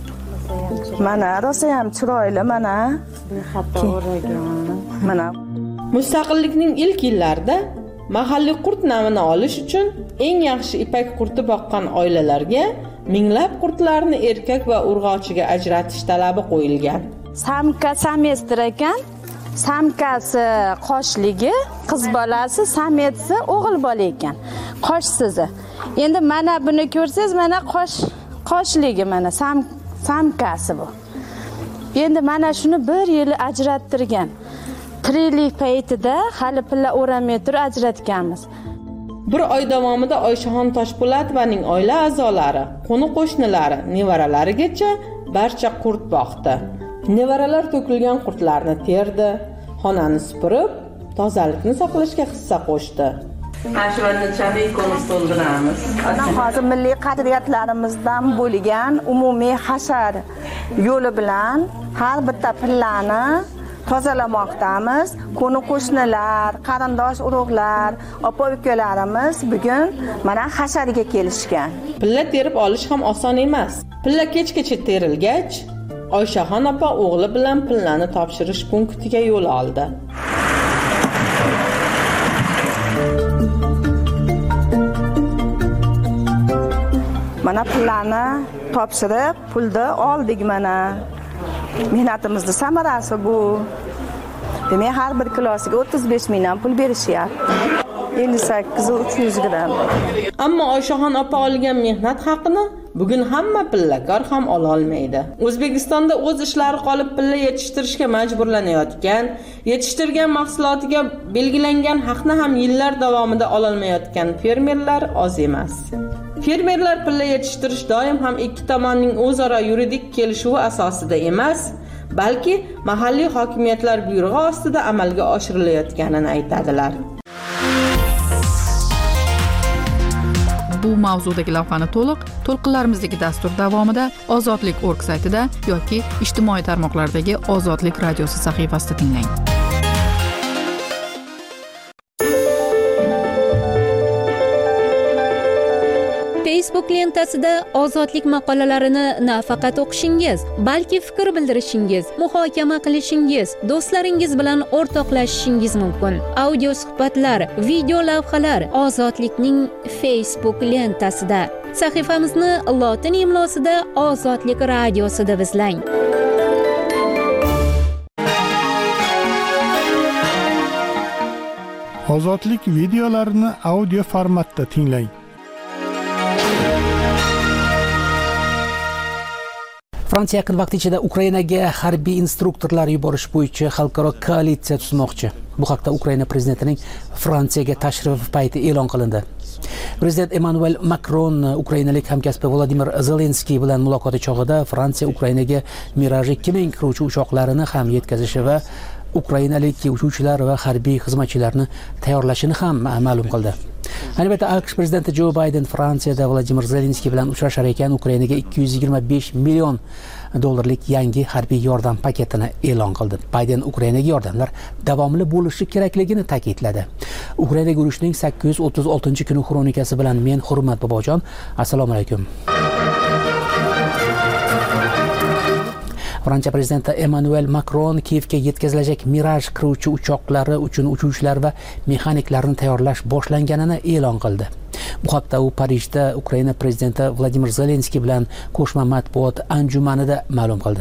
Mana rosa ham chiroyli, mana bexato o'ragan. Mana mustaqillikning ilk yillarida mahalliy qurt namini olish uchun eng yaxshi ipak qurti boqqan oilalarga minglab qurtlarni erkak va urg'ochiga ajratish talabi qo'yilgan. Samka semestr ekan. Samkasi qoshligi, qiz bolasi, sametsi o'g'il bola ekan. Qoshsizi. Endi mana buni ko'rsangiz, mana qosh qoshligi mana sam samkasi bu. Endi mana shuni bir yil ajrattirgan. Tiriklik paytida hali pilla o'ramay turib ajratganmiz. Bir oy davomida Oyshaxon Toshpo'latovaning oila a'zolari, qo'ni-qo'shnilari, nevaralarigacha barcha qurt boqdi. Nevaralar to'kilgan qurtlarni terdi, xonani supurib, tozalikni saqlashga hissa qo'shdi. Ashurani chamikoni to'ldiramiz. Hozir milliy qadriyatlarimizdan bo'lgan umumiy hashar yo'li bilan har bitta pillani tozalamoqdamiz. Qo'ni-qo'shnilar, qarindosh urug'lar, opa-ukalarimiz bugun mana hashariga kelishgan. Pilla terib olish ham oson emas. Pilla kechgacha terilgach, Oyshaxon opa o'g'li bilan pillani topshirish punktiga yo'l oldi. Mana pillani topshirib, pulni oldik mana. Mehnatimizning samarasi bu. Demak, har bir kilosiga o'ttiz besh mingdan pul berishyapti. ellik sakkiz uch yuz gramm. Ammo Oyshaxon opa olgan mehnat haqini bugun hamma pillakor ham ola olmaydi. O'zbekistonda o'z ishlari qolib pilla yetishtirishga majburlanayotgan, yetishtirgan mahsulotiga belgilangan haqni ham yillar davomida ola olmayotgan fermerlar oz emas. Fermerlar pilla yetishtirish doim ham ikki tomonning o'zaro yuridik kelishuvi asosida emas, balki mahalliy hokimiyatlar buyrug'i ostida amalga oshirilayotganini aytadilar. Bu mavzudagi lavhani to'liq to'lqinlarimizdagi dastur davomida Ozodlik org saytida yoki ijtimoiy tarmoqlardagi Ozodlik radiosi sahifasida tinglang. Facebook lentasida ozodlik maqolalarini nafaqat o'qishingiz, balki fikr bildirishingiz, muhokama qilishingiz, do'stlaringiz bilan o'rtoqlashishingiz mumkin. Audio suhbatlar, video lavhalar Ozodlikning Facebook lentasida. Sahifamizni lotin imlosida Ozodlik radiosida izlang. Ozodlik videolarini audio formatda tinglang. Fransiya yaqin vaqt ichida Ukrainaga harbiy instruktorlar yuborish bo'yicha xalqaro koalitsiya tuzmoqchi. Bu haqda Ukraina prezidentining Fransiyaga tashrifi payti e'lon qilindi. Prezident Emmanuel Macron ukrainalik hamkasbi Vladimir Zelenskiy bilan muloqoti chog'ida Fransiya Ukrainaga Mirage ikki ming qiruvchi uchoqlarini ham yetkazishi va ukrainalik uchuvchilar va harbiy xizmatchilarni tayyorlashini ham ma'lum qildi. Albatta, AQSh prezidenti Joe Biden Fransiyada Vladimir Zelenskiy bilan uchrashar ekan, Ukrainaga ikki yuz yigirma besh million dollarlik yangi harbiy yordam paketini e'lon qildi. Biden Ukrainaga yordamlar davomli bo'lishi kerakligini ta'kidladi. Ukrainaga urushning sakkiz yuz o'ttiz oltinchi kuni xronikasi bilan men Hurmat Bobojon. Assalomu alaykum. Fransiya prezidenti Emmanuel Macron Kiyevga yetkazilajak Mirage qiruvchi uchoqlari uchun uchuvchilar va mexaniklarni tayyorlash boshlanganini e'lon qildi. Bu haqda u Parijda Ukraina prezidenti Vladimir Zelenskiy bilan qo'shma matbuot anjumanida ma'lum qildi.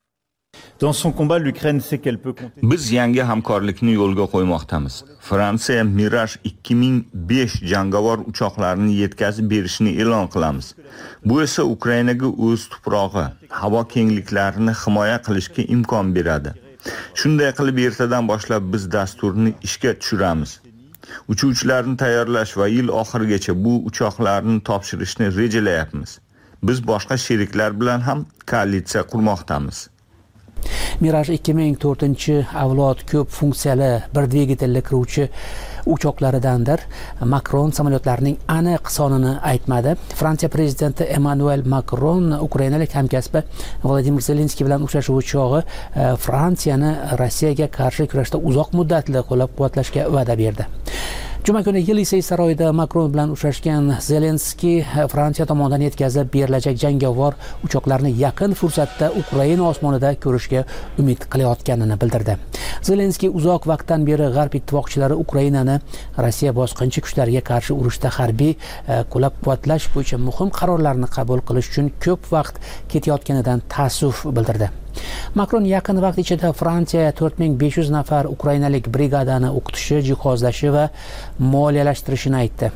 Biz yangi hamkorlikni yo'lga qo'ymoqdamiz. Fransiya Mirage ikki ming besh jangovar uchoqlarini yetkazib berishini e'lon qilamiz. Bu esa Ukrainaga o'z tuprog'i, havo kengliklarini himoya qilishga imkon beradi. Shunday qilib ertadan boshlab biz dasturni ishga tushiramiz. Uchuvchilarni tayyorlash va yil oxirigacha bu uchoqlarni topshirishni rejalayapmiz. Biz boshqa sheriklar bilan ham koalitsiya qurmoqdamiz. Mirage ikki ming to'rtinchi avlod ko'p funksiyali bir dvigatelli qiruvchi uchoqlaridandir. Macron samolyotlarining aniq sonini aytmadi. Fransiya prezidenti Emmanuel Macron ukrainalik hamkasbi Vladimir Zelenskiy bilan uchrashuv chog'i Fransiyani Rossiyaga qarshi kurashda uzoq muddatli qo'llab-quvvatlashga va'da berdi. Juma kuni Yelisey saroyida Macron bilan uchrashgan Zelenskiy Fransiya tomonidan yetkazib berilajak jangovar uchoqlarni yaqin fursatda Ukraina osmonida ko'rishga umid qilayotganini bildirdi. Zelenskiy uzoq vaqtdan beri G'arb ittifoqchilari Ukrainani Rossiya bosqinchi kuchlariga qarshi urushda harbiy qo'llab-quvvatlash bo'yicha muhim qarorlarni qabul qilish uchun ko'p vaqt ketayotganidan ta'assuf bildirdi. Macron yaqin vaqt ichida Fransiya to'rt ming besh yuz nafar ukrainalik brigadani o'qitishi, jihozlashi va moliyalashtirishini aytdi.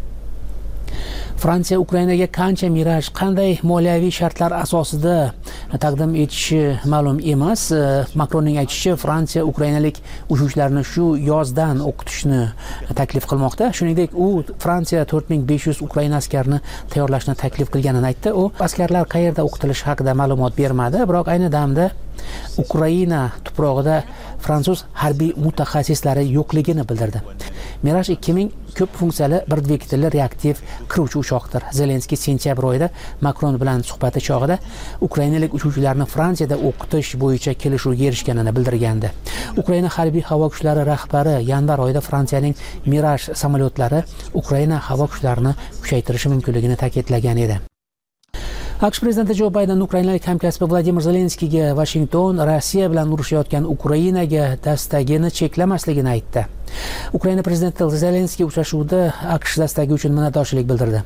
Fransiya Ukrainaga qancha Mirage, qanday moliyaviy shartlar asosida taqdim etishi ma'lum emas. Macronning aytishicha, Fransiya ukrainalik uchuvchilarni shu yozdan o'qitishni taklif qilmoqda. Shuningdek, u Fransiya to'rt ming besh yuz Ukraina askarini tayyorlashni taklif qilganini aytdi. U askarlar qayerda o'qitilishi haqida ma'lumot bermadi, biroq ayni damda Ukraina tuprog'ida fransuz harbiy mutaxassislari yo'qligini bildirdi. Mirage ikki ming ko'p funksiyali bir dvigatelli reaktiv qiruvchi uchoqdir. Zelenskiy sentyabr oyida Macron bilan suhbati chog'ida ukrainalik uchuvchilarni Fransiyada o'qitish bo'yicha kelishuvga erishganini bildirgandi. Ukraina harbiy havo kuchlari rahbari yanvar oyida Fransiyaning Mirage samolyotlari Ukraina havo kuchlarini kuchaytirishi mumkinligini ta'kidlagan edi. AQSh prezidenti Joe Biden ukrainalik hamkasbi Vladimir Zelenskiyga Washington Rossiya bilan urushayotgan Ukrainaga dastagini cheklamasligini aytdi. Ukraina prezidenti Zelenskiy uchrashuvda AQSh dastagi uchun minnatdorchilik bildirdi.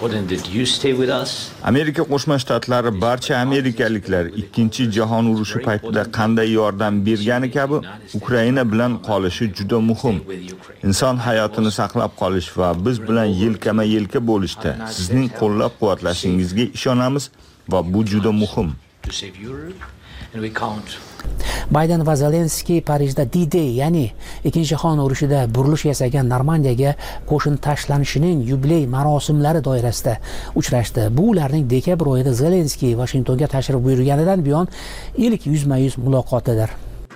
Amerika Qo'shma Shtatlari barcha amerikaliklar ikkinchi jahon urushi paytida qanday yordam bergani kabi Ukraina bilan qolishi juda muhim. Inson hayotini saqlab qolish va biz bilan yelkama-yelka bo'lishda sizning qo'llab-quvvatlashingizga ishonamiz va bu juda muhim. Bayden va Zelenskiy Parijda D-Day, ya'ni Ikkinchi jahon urushida burilish yasagan Normandiyaga qo'shin tashlanishining yubiley marosimlari doirasida uchrashdi. Bu ularning dekabr oyida Zelenskiy Vashingtonga tashrif buyurganidan buyon ilk yuzma-yuz muloqotidir.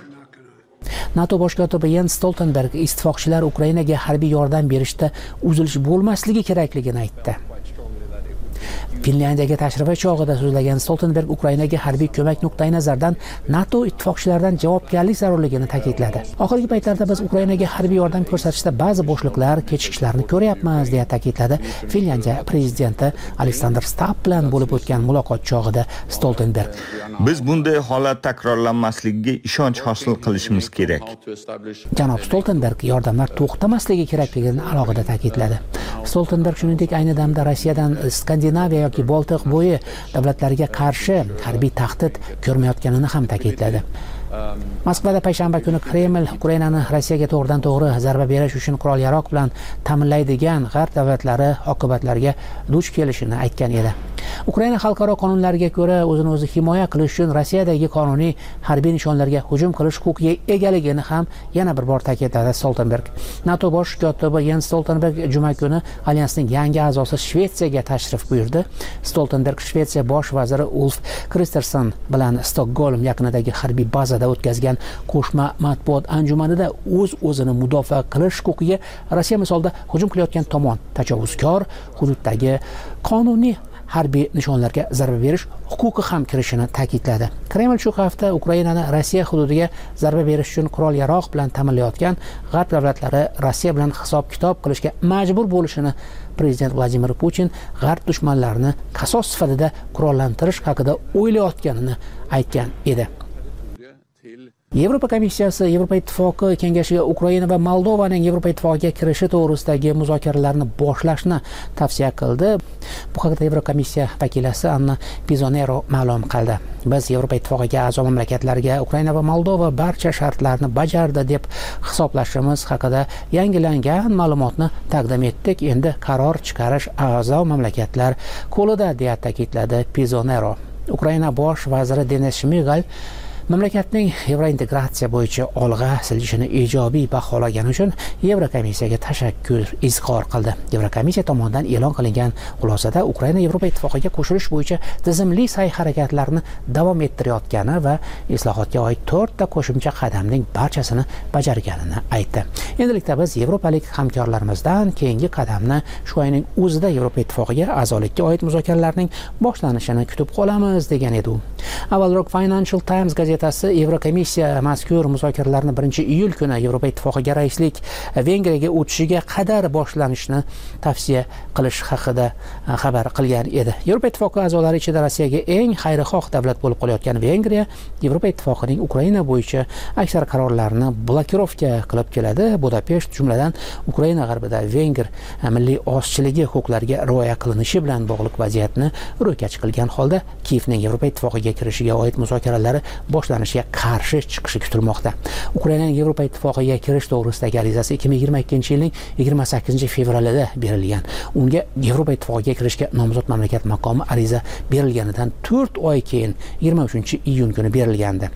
NATO bosh kotibi Jens Stoltenberg ittifoqchilar Ukrainaga harbiy yordam berishda uzilish bo'lmasligi kerakligini aytdi. Finlyandiyaga tashrifi chog'ida so'zlagan Stoltenberg Ukrainaga harbiy ko'mak nuqtai nazaridan NATO ittifoqchilaridan javobgarlik zarurligini ta'kidladi. Oxirgi paytlarda biz Ukrainaga harbiy yordam ko'rsatishda ba'zi bo'shliqlar, kechikishlarni ko'ryapmiz, deya ta'kidladi Finlyandiya prezidenti Alexander Stubb bilan bo'lib o'tgan muloqot chog'ida Stoltenberg. Biz bunday holat takrorlanmasligiga ishonch hosil qilishimiz kerak. Janob Stoltenberg yordamlar to'xtamasligi kerakligini alohida ta'kidladi. Stoltenberg shuningdek ayni damda Rossiyadan Skandinaviya yoki Boltiq bo'yi davlatlariga qarshi harbiy tahdid ko'rmayotganini ham ta'kidladi. Moskvada payshanba kuni Kreml Ukrainani Rossiyaga to'g'ridan to'g'ri zarba berish uchun qurol-yarog' bilan ta'minlaydigan g'arb davlatlari oqibatlarga duch kelishini aytgan edi. Ukraina xalqaro qonunlariga ko'ra o'zini o'zi himoya qilish uchun Rossiyadagi qonuniy harbiy nishonlarga hujum qilish huquqiga egaligini ham yana bir bor ta'kidladi Stoltenberg. NATO bosh kotibi Jens Stoltenberg juma kuni alyansning yangi a'zosi Shvetsiyaga tashrif buyurdi. Stoltenberg Shvetsiya bosh vaziri Ulf Kristersson bilan Stokgolm yaqinidagi harbiy bazada o'tkazgan qo'shma matbuot anjumanida o'z o'zini mudofaa qilish huquqiga Rossiya misolida hujum qilayotgan tomon tajovuzkor hududdagi qonuniy harbiy nishonlarga zarba berish huquqi ham kirishini ta'kidladi. Kreml shu hafta Ukrainani Rossiya hududiga zarba berish uchun qurol-yarog' bilan ta'minlayotgan g'arb davlatlari Rossiya bilan hisob-kitob qilishga majbur bo'lishini prezident Vladimir Putin g'arb dushmanlarini qasos sifatida qurollantirish haqida o'ylayotganini aytgan edi. Yevropa komissiyasi Yevropa ittifoqi kengashiga Ukraina va Moldovaning Yevropa ittifoqiga kirishi to'g'risidagi muzokaralarni boshlashni tavsiya qildi. Bu haqda Yevropa komissiya vakilasi Anna Pizonero ma'lum qildi. Biz Yevropa ittifoqiga a'zo mamlakatlarga Ukraina va Moldova barcha shartlarni bajardi deb hisoblashimiz haqida yangilangan ma'lumotni taqdim etdik. Endi qaror chiqarish a'zo mamlakatlar qo'lida, deya ta'kidladi Pizonero. Ukraina bosh vaziri Denis Shmigal mamlakatning yevrointegratsiya bo'yicha olg'a siljishini ijobiy baholagani uchun Yevrokomissiyaga tashakkur izhor qildi. Yevrokomissiya tomonidan e'lon qilingan xulosada Ukraina Yevropa ittifoqiga qo'shilish bo'yicha tizimli sa'y-harakatlarni davom ettirayotgani va islohotga oid to'rtta qo'shimcha qadamning barchasini bajarganini aytdi. Endilikda biz yevropalik hamkorlarimizdan keyingi qadamni shu oyning o'zida Yevropa ittifoqiga a'zolikka oid muzokaralarning boshlanishini kutib qolamiz, degan edi u. Avvalroq Financial Times gazetasi Yevrokomissiya mazkur muzokaralarni birinchi iyul kuni Yevropa ittifoqiga raislik Vengriyaga o'tishiga qadar boshlanishni tavsiya qilish haqida xabar qilgan edi. Yevropa ittifoqi a'zolari ichida Rossiyaga eng xayrixoh davlat bo'lib qolayotgan Vengriya Yevropa ittifoqining Ukraina bo'yicha aksar qarorlarini blokirovka qilib keladi. Budapesht jumladan Ukraina g'arbida Vengr milliy ozchiligi huquqlariga rioya qilinishi bilan bog'liq vaziyatni ro'kach qilgan holda Kiyevning Yevropa ittifoqiga kirishiga oid muzokaralari boshlanishiga qarshi chiqishi kutilmoqda. Ukrainaning Yevropa ittifoqiga kirish to'g'risidagi arizasi ikki ming yigirma ikkinchi yilning yigirma sakkizinchi fevralida berilgan. Unga Yevropa ittifoqiga kirishga nomzod mamlakat maqomi ariza berilganidan to'rt oy keyin yigirma uchinchi iyun kuni berilgandi.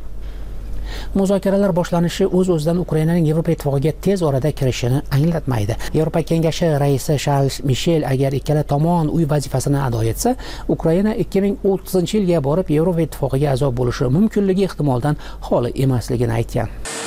Muzokaralar boshlanishi o'z-o'zidan Ukrainaning Yevropa ittifoqiga tez orada kirishini anglatmaydi. Yevropa kengashi raisi Charles Michel agar ikkala tomon uy vazifasini ado etsa, Ukraina ikki ming o'ttizinchi yilga borib Yevropa ittifoqiga a'zo bo'lishi mumkinligi ehtimoldan xoli emasligini aytgan.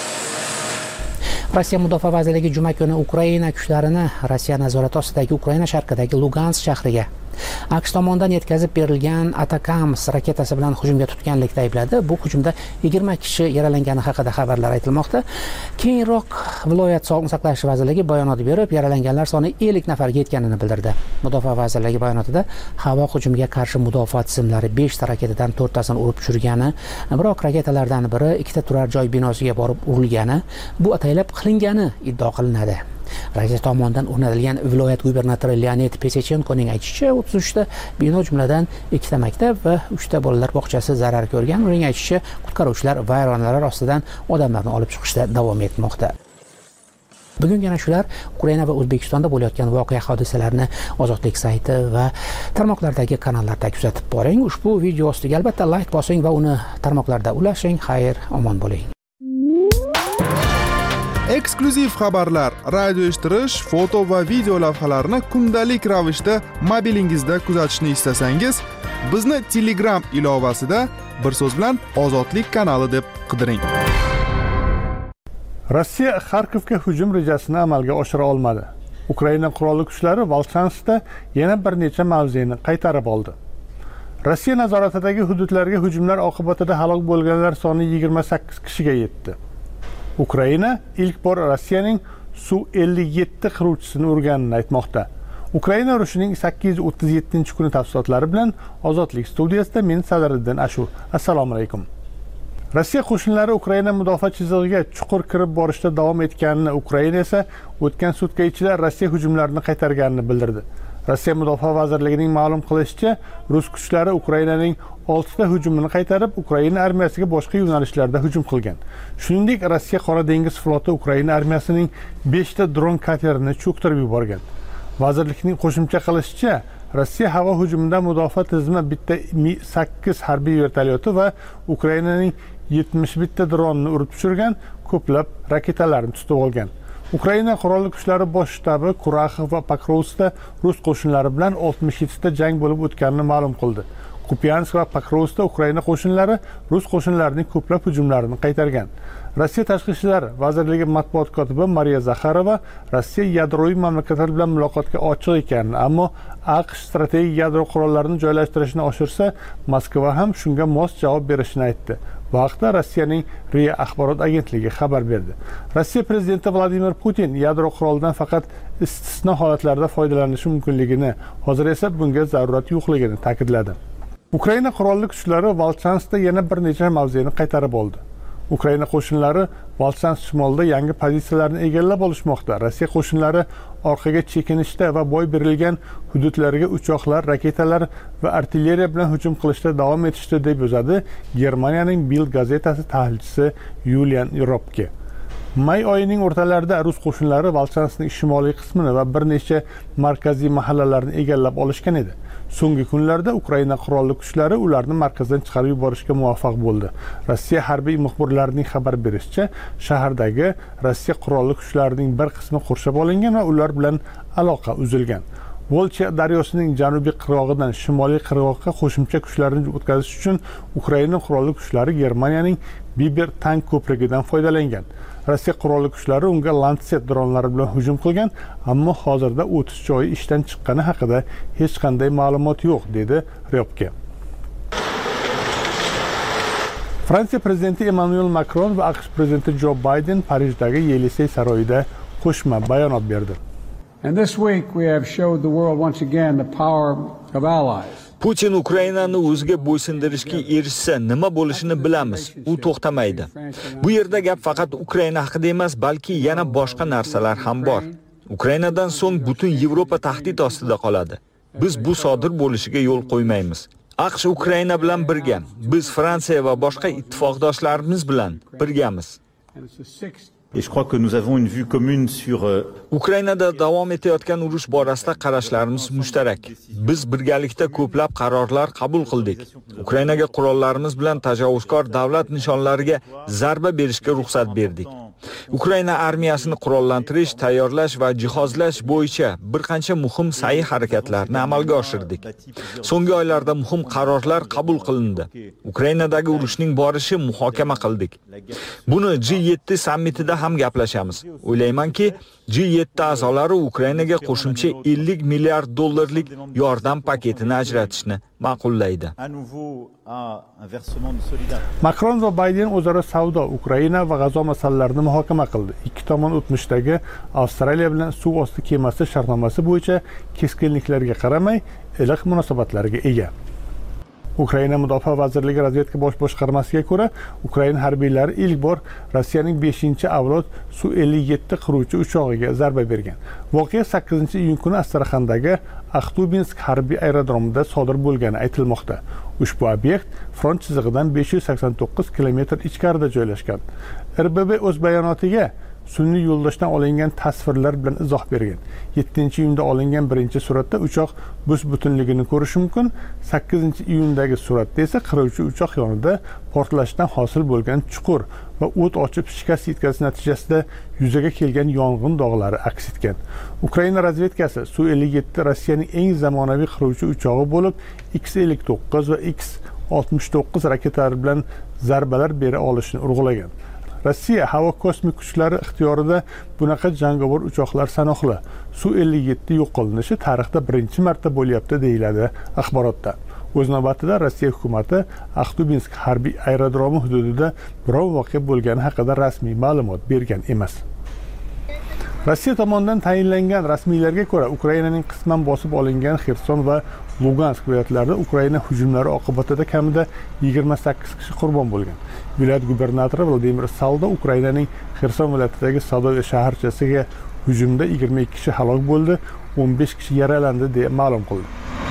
Rossiya mudofaa vazirligi juma kuni Ukraina kuchlarini Rossiya nazorati ostidagi Ukraina sharqidagi Lugansk shahriga AQSh tomonidan yetkazib berilgan Atakams raketasi bilan hujumga tutganlikda aybladi. Bu hujumda yigirma kishi yaralangani haqida xabarlar aytilmoqda. Keyinroq viloyat sog'liqni saqlash vazirligi bayonot berib, yaralanganlar soni ellik nafarga yetganini bildirdi. Mudofaa vazirligi bayonotida havo hujumiga qarshi mudofaa tizimlari besh ta raketadan to'rttasini urib tushirgani, biroq raketalardan biri ikkita turar joy binosiga borib urilgani, bu ataylab qilingani iddao qilinadi. Rossiya tomonidan o'rnatilgan viloyat gubernatori Leonid Pesechenkoning aytishicha, o'ttiz uchta bino jumladan ikkita maktab va uchta bolalar bog'chasi zarar ko'rgan. Uning aytishicha, qutqaruvchilar vayronalar ostidan odamlarni olib chiqishda davom etmoqda. Bugun yana shular Ukraina va O'zbekistonda bo'layotgan voqea hodisalarni Ozodlik sayti va tarmoqlardagi kanallarda kuzatib boring. Ushbu video ostiga albatta like bosing va uni tarmoqlarda ulashing. Xayr, omon bo'ling. Eksklyuziv xabarlar, radio eshittirish, foto va video lavhalarni kundalik ravishda mobilingizda kuzatishni istasangiz, bizni Telegram ilovasida bir so'z bilan Ozodlik kanali deb qidiring. Rossiya Xarkovga hujum rejasini amalga oshira olmadi. Ukraina qurolli kuchlari Volchanskda yana bir necha mavzeni qaytarib oldi. Rossiya nazoratidagi hududlarga hujumlar oqibatida halok bo'lganlar soni yigirma sakkiz kishiga yetdi. Ukraina ilk bor Rossiyaning Su ellik yetti qiruvchisini urganini aytmoqda. Ukraina urushining sakkiz yuz o'ttiz yettinchi kuni tafsilotlari bilan Ozodlik studiyasida men Sadriddin Ashur. Assalomu alaykum. Rossiya qo'shinlari Ukraina mudofaa chizig'iga chuqur kirib borishda davom etganini, Ukraina esa o'tgan sutka ichida Rossiya hujumlarini qaytarganini bildirdi. Rossiya Mudofaa vazirligining ma'lum qilishicha, rus kuchlari Ukrainaning oltita hujumini qaytarib, Ukraina armiyasiga boshqa yo'nalishlarda hujum qilgan. Shuningdek, Rossiya Qora dengiz floti Ukraina armiyasining beshta dron katerini cho'ktirib yuborgan. Vazirlikning qo'shimcha qilishicha, Rossiya havo hujumidan mudofaa tizimi bitta Mi sakkiz harbiy vertolyoti va Ukrainaning yetmish bitta dronini urib tushirgan, ko'plab raketalarni tutib olgan. Ukraina qurolli kuchlari bosh shtabi Kuraxov va Pokrovskda rus qo'shinlari bilan oltmish yettita jang bo'lib o'tganini ma'lum qildi. Kupiansk va Pokrovskda Ukraina qo'shinlari rus qo'shinlarining ko'plab hujumlarini qaytargan. Rossiya Tashqi ishlar vazirligi matbuot kotibi Mariya Zakharova Rossiya yadroviy mamlakatlar bilan muloqotga ochiq ekanini, ammo AQSh strategik yadro qurollarini joylashtirishni oshirsa, Moskva ham shunga mos javob berishini aytdi. Bu haqda Rossiyaning RIA axborot agentligi xabar berdi. Rossiya prezidenti Vladimir Putin yadro qurolidan faqat istisno holatlarda foydalanishi mumkinligini, hozir esa bunga zarurat yo'qligini ta'kidladi. Ukraina qurolli kuchlari Volchanskda yana bir necha mavzeni qaytarib oldi. Ukraina qo'shinlari Volchansk shimolida yangi pozitsiyalarni egallab olishmoqda. Rossiya qo'shinlari orqaga chekinishda va boy berilgan hududlarga uchoqlar, raketalar va artilleriya bilan hujum qilishda davom etishdi deb yozadi Germaniyaning Bild gazetasi tahlilchisi Julian Ropke. May oyining o'rtalarida rus qo'shinlari Volchanskning shimoliy qismini va bir necha markaziy mahallalarni egallab olishgan edi. So'nggi kunlarda Ukraina qurolli kuchlari ularni markazdan chiqarib yuborishga muvaffaq bo'ldi. Rossiya harbiy muxbirlarining xabar berishicha, shahardagi Rossiya qurolli kuchlarining bir qismi qurshab olingan va ular bilan aloqa uzilgan. Volcha daryosining janubiy qirg'og'idan shimoliy qirg'oqqa qo'shimcha kuchlarni o'tkazish uchun Ukraina qurolli kuchlari Germaniyaning Biber tank ko'prigidan foydalangan. Rossiya qurolli kuchlari unga Lancet dronlari bilan hujum qilgan, ammo hozirda o'tish joyi ishdan chiqqani haqida hech qanday ma'lumot yo'q, dedi Ryobke. Fransiya prezidenti Emmanuel Macron va AQSh prezidenti Joe Biden Parijdagi Yelisey saroyida qo'shma bayonot berdi. And this week we have showed the world once again the power of allies. Putin Ukrainani o'ziga bo'ysundirishga erishsa nima bo'lishini bilamiz. U to'xtamaydi. Bu yerda gap faqat Ukraina haqida emas, balki yana boshqa narsalar ham bor. Ukrainadan so'ng butun Yevropa tahdid ostida qoladi. Biz bu sodir bo'lishiga yo'l qo'ymaymiz. AQSh Ukraina bilan birga, biz Fransiya va boshqa ittifoqdoshlarimiz bilan birgamiz. Et je crois que nous avons une vue commune sur Ukrainada davom etayotgan urush borasida qarashlarimiz mushtarak. Biz birgalikda ko'plab qarorlar qabul qildik. Ukrainaga qurollarimiz bilan tajovuzkor davlat nishonlariga zarba berishga ruxsat berdik. Ukraina armiyasini qurollantirish, tayyorlash va jihozlash bo'yicha bir qancha muhim sa'y harakatlarni amalga oshirdik. So'nggi oylarda muhim qarorlar qabul qilindi. Ukrainadagi urushning borishi muhokama qildik. Buni G yetti sammitida ham gaplashamiz. O'ylaymanki, G yetti a'zolari Ukrainaga qo'shimcha ellik milliard dollarlik yordam paketini ajratishni ma'qullaydi. Macron va Biden o'zaro savdo, Ukraina va G'azo masalalarini muhokama qildi. Ikki tomon o'tmishdagi Avstraliya bilan suv osti kemasi shartnomasi bo'yicha keskinliklarga qaramay, iliq munosabatlarga ega. Ukraina Mudofaa vazirligi razvedka bosh boshqarmasiga ko'ra, Ukraina harbiylari ilk bor Rossiyaning beshinchi avlod Su ellik yetti qiruvchi uchog'iga zarba bergan. Voqea sakkizinchi iyun kuni Astraxandagi Axtubinsk harbiy aerodromida sodir bo'lgani aytilmoqda. Ushbu obyekt front chizig'idan besh yuz sakson to'qqiz kilometr ichkarida joylashgan. R B B o'z bayonotiga sun'iy yo'ldoshdan olingan tasvirlar bilan izoh bergan. yettinchi iyunda olingan birinchi suratda uchoq bus-butunligini ko'rish mumkin. sakkizinchi iyundagi suratda esa qiruvchi uchoq yonida portlashdan hosil bo'lgan chuqur va o't ochib shikast yetkazish natijasida yuzaga kelgan yong'in dog'lari aks etgan. Ukraina razvedkasi Su ellik yetti Rossiyaning eng zamonaviy qiruvchi uchog'i bo'lib, X ellik to'qqiz va X oltmish to'qqiz raketalari bilan zarbalar bera olishini urg'ulagan. Rossiya havo kosmik kuchlari ixtiyorida bunaqa jangovar uchoqlar sanoqli. Su ellik yetti yo'q qilinishi tarixda birinchi marta bo'lyapti deyiladi axborotda. O'z navbatida Rossiya hukumati Axtubinsk harbiy aerodromi hududida biror voqea bo'lgani haqida rasmiy ma'lumot bergan emas. Rossiya tomonidan tayinlangan rasmiylarga ko'ra, Ukrainaning qisman bosib olingan Xerson va Lugansk viloyatlarida Ukraina hujumlari oqibatida kamida yigirma sakkiz kishi qurbon bo'lgan. Viloyat gubernatori Vladimir Saldo Ukrainaning Xerson viloyatidagi Sadoy shaharchasiga hujumda yigirma ikki kishi halok bo'ldi, o'n besh kishi yaralandi deb ma'lum qildi.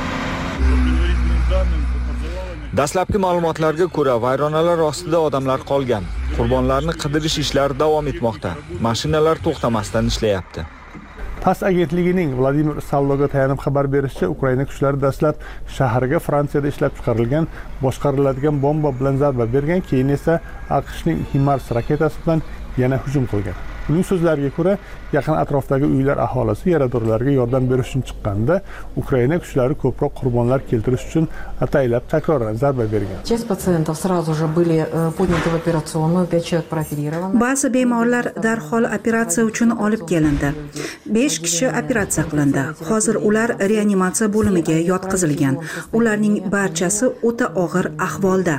Dastlabki ma'lumotlarga ko'ra, vayronalar ostida odamlar qolgan. Qurbonlarni qidirish ishlari davom etmoqda. Mashinalar to'xtamasdan ishlayapti. TASS agentligining Vladimir Saldoga tayanib xabar berishicha, Ukraina kuchlari dastlab shaharga Fransiyada ishlab chiqarilgan boshqariladigan bomba bilan zarba bergan, keyin esa AQShning HIMARS raketasi bilan yana hujum qilgan. Uning so'zlariga ko'ra, yaqin atrofdagi uylar aholisi yaradorlarga yordam berish uchun chiqqanda, Ukraina kuchlari ko'proq qurbonlar keltirish uchun ataylab takroran zarba bergan. Ba'zi bemorlar darhol operatsiya uchun olib kelindi. besh kishi operatsiya qilindi. Hozir ular reanimatsiya bo'limiga yotqizilgan. Ularning barchasi o'ta og'ir ahvolda.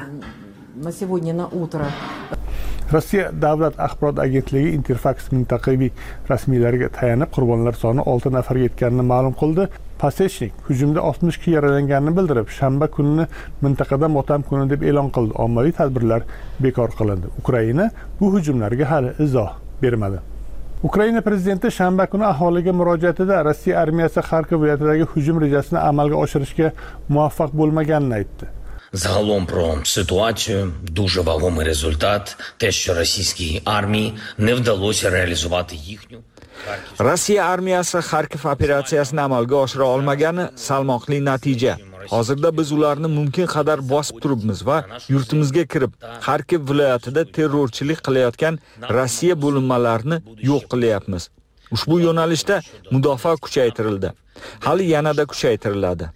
Rossiya davlat axborot agentligi Interfax mintaqaviy rasmiylarga tayanib qurbonlar soni olti nafarga yetganini ma'lum qildi. Pasechnik hujumda oltmish kishi yaralanganini bildirib, shanba kunini mintaqada motam kuni deb e'lon qildi. Ommaviy tadbirlar bekor qilindi. Ukraina bu hujumlarga hali izoh bermadi. Ukraina prezidenti shanba kuni aholiga murojaatida Rossiya armiyasi Xarkov viloyatidagi hujum rejasini amalga oshirishga muvaffaq bo'lmaganini aytdi. Загалом про ситуацію дуже вагомий результат те, що російській армії не вдалося реалізувати їхню Rossiya armiyasi Xarkov operatsiyasini amalga oshira olmagani salmoqli natija. Hozirda biz ularni mumkin qadar bosib turibmiz va yurtimizga kirib, Xarkov viloyatida terrorchilik qilayotgan Rossiya bo'linmalarini yo'q qilyapmiz. Ushbu yo'nalishda mudofaa kuchaytirildi. Hali yanada kuchaytiriladi.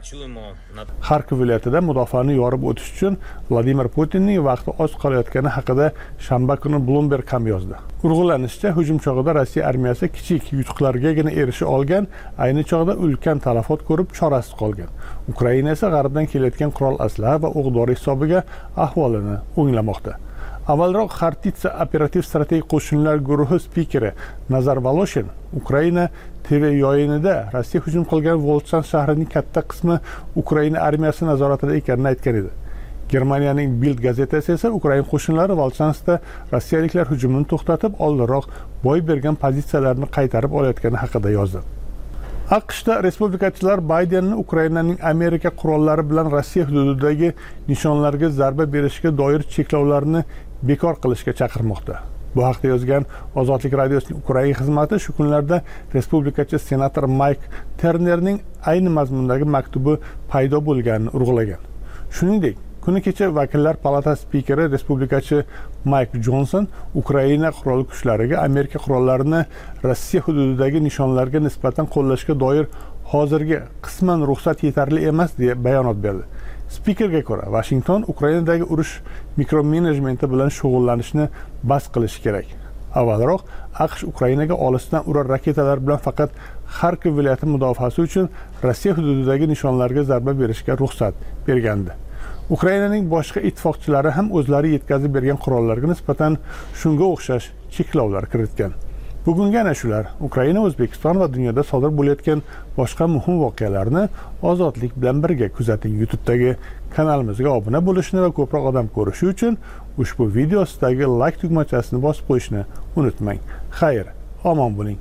Xarkov viloyatida mudofaani yorib o'tish uchun Vladimir Putinning vaqti oz qolayotgani haqida shanba kuni Bloomberg ham yozdi. Urg'ulanishicha, hujum chog'ida Rossiya armiyasi kichik yutuqlargagina erisha olgan, ayni chog'da ulkan talafot ko'rib chorasiz qolgan. Ukraina esa g'arbdan kelayotgan qurol aslah va o'q-dori hisobiga ahvolini o'nglamoqda. Avvalroq Xartitsa operativ strategik qo'shinlar guruhi spikeri Nazar Voloshin Ukraina T V yoyinida Rossiya hujum qilgan Volchan shahrining katta qismi Ukraina armiyasi nazoratida ekanini aytgan edi. Germaniyaning Bild gazetasi esa Ukraina qo'shinlari Volchanskda rossiyaliklar hujumini to'xtatib, oldinroq boy bergan pozitsiyalarini qaytarib olayotgani haqida yozdi. AQShda respublikachilar Baydenni Ukrainaning Amerika qurollari bilan Rossiya hududidagi nishonlarga zarba berishga doir cheklovlarni bekor qilishga chaqirmoqda. Bu haqda yozgan Ozodlik radiosining Ukraina xizmati shu kunlarda respublikachi senator Mike Ternerning ayni mazmundagi maktubi paydo bo'lganini urg'ulagan. Shuningdek, kuni kecha vakillar palatasi spikeri respublikachi Mike Johnson Ukraina qurolli kuchlariga Amerika qurollarini Rossiya hududidagi nishonlarga nisbatan qo'llashga doir hozirgi qisman ruxsat yetarli emas deya bayonot berdi. Spikerga ko'ra, Washington Ukrainadagi urush mikromenejmenti bilan shug'ullanishni bas qilishi kerak. Avvalroq AQSh Ukrainaga olisdan urar raketalar bilan faqat Xarkov viloyati mudofaasi uchun Rossiya hududidagi nishonlarga zarba berishga ruxsat bergandi. Ukrainaning boshqa ittifoqchilari ham o'zlari yetkazib bergan qurollarga nisbatan shunga o'xshash cheklovlar kiritgan. Bugungi ana shular Ukraina, O'zbekiston va dunyoda sodir bo'layotgan boshqa muhim voqealarni ozodlik bilan birga kuzating. YouTube'dagi kanalimizga obuna bo'lishni va ko'proq odam ko'rishi uchun ushbu video ostidagi like tugmachasini bosib qo'yishni unutmang. Xayr, omon bo'ling.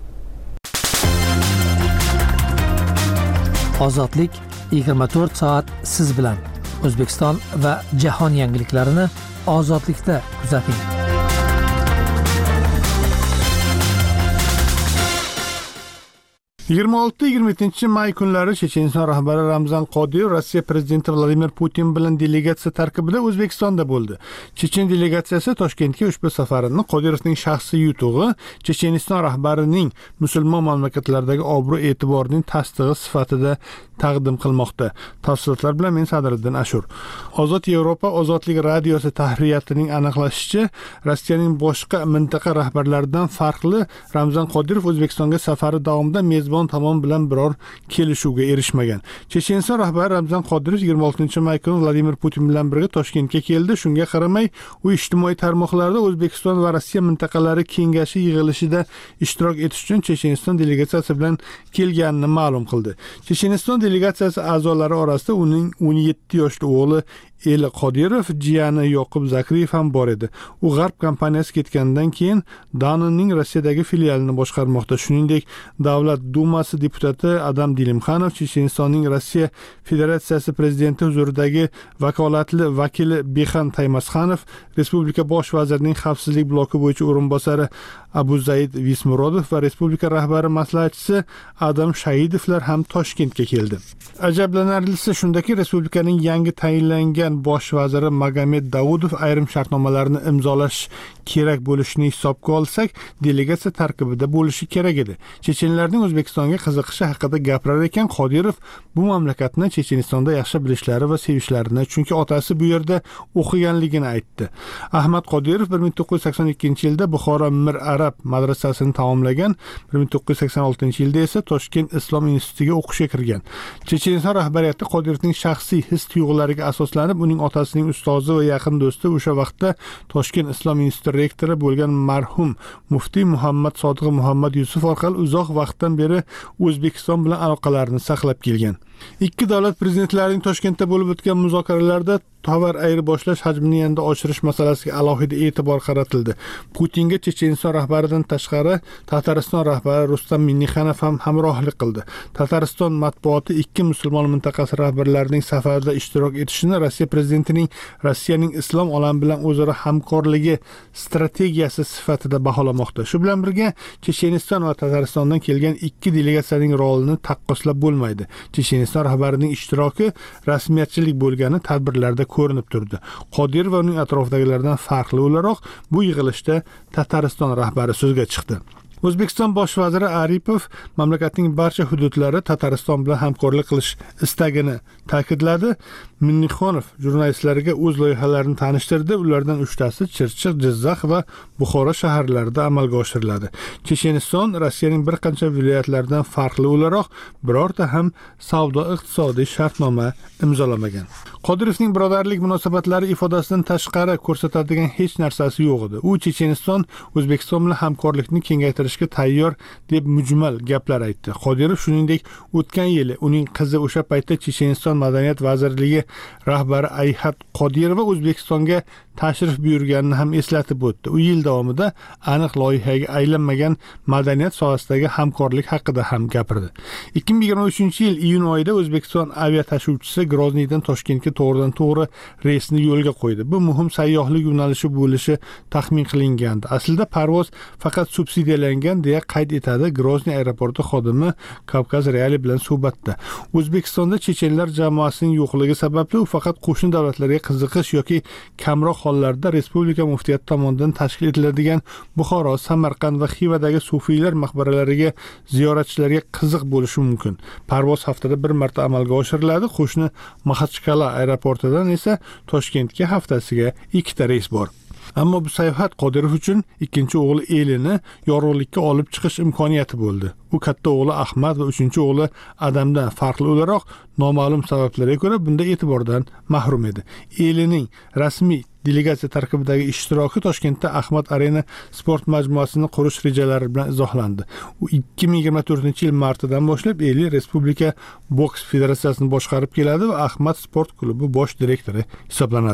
Ozodlik yigirma to'rt soat siz bilan. O'zbekiston va jahon yangiliklarini ozodlikda kuzating. yigirma olti yigirma yettinchi may kunlari Checheniston rahbari Ramzan Qodirov Rossiya prezidenti Vladimir Putin bilan delegatsiya tarkibida O'zbekistonda bo'ldi. Chechen delegatsiyasi Toshkentga ushbu safarini Qodirovning shaxsiy yutug'i, Checheniston rahbarining musulmon mamlakatlardagi obro' e'tiborining tasdig'i sifatida taqdim qilmoqda. Tafsilotlar bilan men Sadriddin Ashur. Ozod Yevropa ozodlik radiosi tahriyatining aniqlashicha, Rossiyaning boshqa mintaqa rahbarlaridan farqli Ramzan Qodirov O'zbekistonga safari davomida mezbon tomon bilan biror kelishuvga erishmagan. Checheniston rahbari Ramzan Qodirov yigirma oltinchi may kuni Vladimir Putin bilan birga Toshkentga keldi. Shunga qaramay, u ijtimoiy tarmoqlarda O'zbekiston va Rossiya mintaqalari kengashi yig'ilishida ishtirok etish uchun Checheniston delegatsiyasi bilan kelganini ma'lum qildi. Checheniston delegatsiyasi a'zolari orasida uning o'n yetti yoshli o'g'li Eli Qodirov, jiyani Yoqub Zakriyev ham bor edi. U G'arb kompaniyasi ketgandan keyin Danonning Rossiyadagi filialini boshqarmoqda. Shuningdek, Davlat dumasi deputati Adam Dilimxanov, Chechenistonning Rossiya Federatsiyasi prezidenti huzuridagi vakolatli vakili Bexan Taymasxanov, Respublika bosh vazirining xavfsizlik bloki bo'yicha o'rinbosari Abu Zaid Vismurodov va respublika rahbari maslahatchisi Adam Shahidovlar ham Toshkentga keldi. Ajablanarlisi shundaki, respublikaning yangi tayinlangan bosh vaziri Magomed Davudov ayrim shartnomalarni imzolash kerak bo'lishini hisobga olsak, delegatsiya tarkibida bo'lishi kerak edi. Chechenlarning O'zbekistonga qiziqishi haqida gapirar ekan, Qodirov bu mamlakatni Chechenistonda yaxshi bilishlari va sevishlarini, chunki otasi bu yerda o'qiganligini aytdi. Ahmad Qodirov bir ming to'qqiz yuz sakson ikkinchi yilda Buxoro Mir Arab madrasasini tamomlagan, bir ming to'qqiz yuz sakson oltinchi yilda esa Toshkent Islom institutiga o'qishga kirgan. Checheniston rahbariyati Qodirovning shaxsiy his-tuyg'ulariga asoslanib, uning otasining ustozi va yaqin do'sti, o'sha vaqtda Toshkent Islom instituti rektori bo'lgan marhum muftiy Muhammad Sodiq Muhammad Yusuf orqali uzoq vaqtdan beri O'zbekiston bilan aloqalarini saqlab kelgan. Ikki davlat prezidentlarining Toshkentda bo'lib o'tgan muzokaralarda tovar ayirboshlash hajmini yanada oshirish masalasiga alohida e'tibor qaratildi. Putinga Checheniston rahbaridan tashqari Tatariston rahbari Rustam Minnixanov ham hamrohlik qildi. Tatariston matbuoti ikki musulmon mintaqasi rahbarlarining safarda ishtirok etishini Rossiya prezidentining Rossiyaning islom olami bilan o'zaro hamkorligi strategiyasi sifatida baholamoqda. Shu bilan birga Checheniston va Tataristondan kelgan ikki delegatsiyaning rolini taqqoslab bo'lmaydi. Checheniston rahbarining ishtiroki rasmiyatchilik bo'lgani tadbirlarda ko'rinib turdi. Qodirov va uning atrofidagilardan farqli o'laroq bu yig'ilishda Tatariston rahbari so'zga chiqdi. O'zbekiston bosh vaziri Aripov mamlakatning barcha hududlari Tatariston bilan hamkorlik qilish istagini ta'kidladi. Minnixonov jurnalistlarga o'z loyihalarini tanishtirdi. Ulardan uchtasi Chirchiq, Jizzax va Buxoro shaharlarida amalga oshiriladi. Checheniston Rossiyaning bir qancha viloyatlaridan farqli o'laroq birorta ham savdo-iqtisodiy shartnoma imzolamagan. Qodirovning birodarlik munosabatlari ifodasidan tashqari ko'rsatadigan hech narsasi yo'q edi. U Checheniston O'zbekiston bilan hamkorlikni kengaytirishga tayyor deb mujmal gaplar aytdi. Qodirov shuningdek, o'tgan yili uning qizi o'sha paytda Checheniston madaniyat vazirligi rahbari Ayhat Qodirova O'zbekistonga tashrif buyurganini ham eslatib o'tdi. U yil davomida aniq loyihaga aylanmagan madaniyat sohasidagi hamkorlik haqida ham gapirdi. ikki ming yigirma uchinchi yil iyun oyida O'zbekiston aviatashuvchisi Grozniydan Toshkentga to'g'ridan to'g'ri reysni yo'lga qo'ydi. Bu muhim sayyohlik yo'nalishi bo'lishi taxmin qilingandi. Aslida parvoz faqat subsidiyalangan deya qayd etadi Grozniy aeroporti xodimi Kavkaz Reali bilan suhbatda. O'zbekistonda chechenlar jamoasining yo'qligi sababli u faqat qo'shni davlatlarga qiziqish yoki kamroq hollarda respublika muftiyati tomonidan tashkil etiladigan Buxoro, Samarqand va Xivadagi sufiylar maqbaralariga ziyoratchilarga qiziq bo'lishi mumkin. Parvoz haftada bir marta amalga oshiriladi. Qo'shni Maxachqal'a aeroportidan esa Toshkentga haftasiga ikkita reys bor. Ammo bu sayohat Qodirov uchun ikkinchi o'g'li Elini yorug'likka olib chiqish imkoniyati bo'ldi. U katta o'g'li Ahmad va uchinchi o'g'li Adamdan farqli o'laroq noma'lum sabablarga ko'ra bunda e'tibordan mahrum edi. Elining rasmiy delegatsiya tarkibidagi ishtiroki Toshkentda Ahmad Arena sport majmuasini qurish rejalari bilan izohlandi. U ikki ming yigirma to'rtinchi yil martidan boshlab Eli Respublika boks federatsiyasini boshqarib keladi va Ahmad sport klubi bosh direktori hisoblanadi.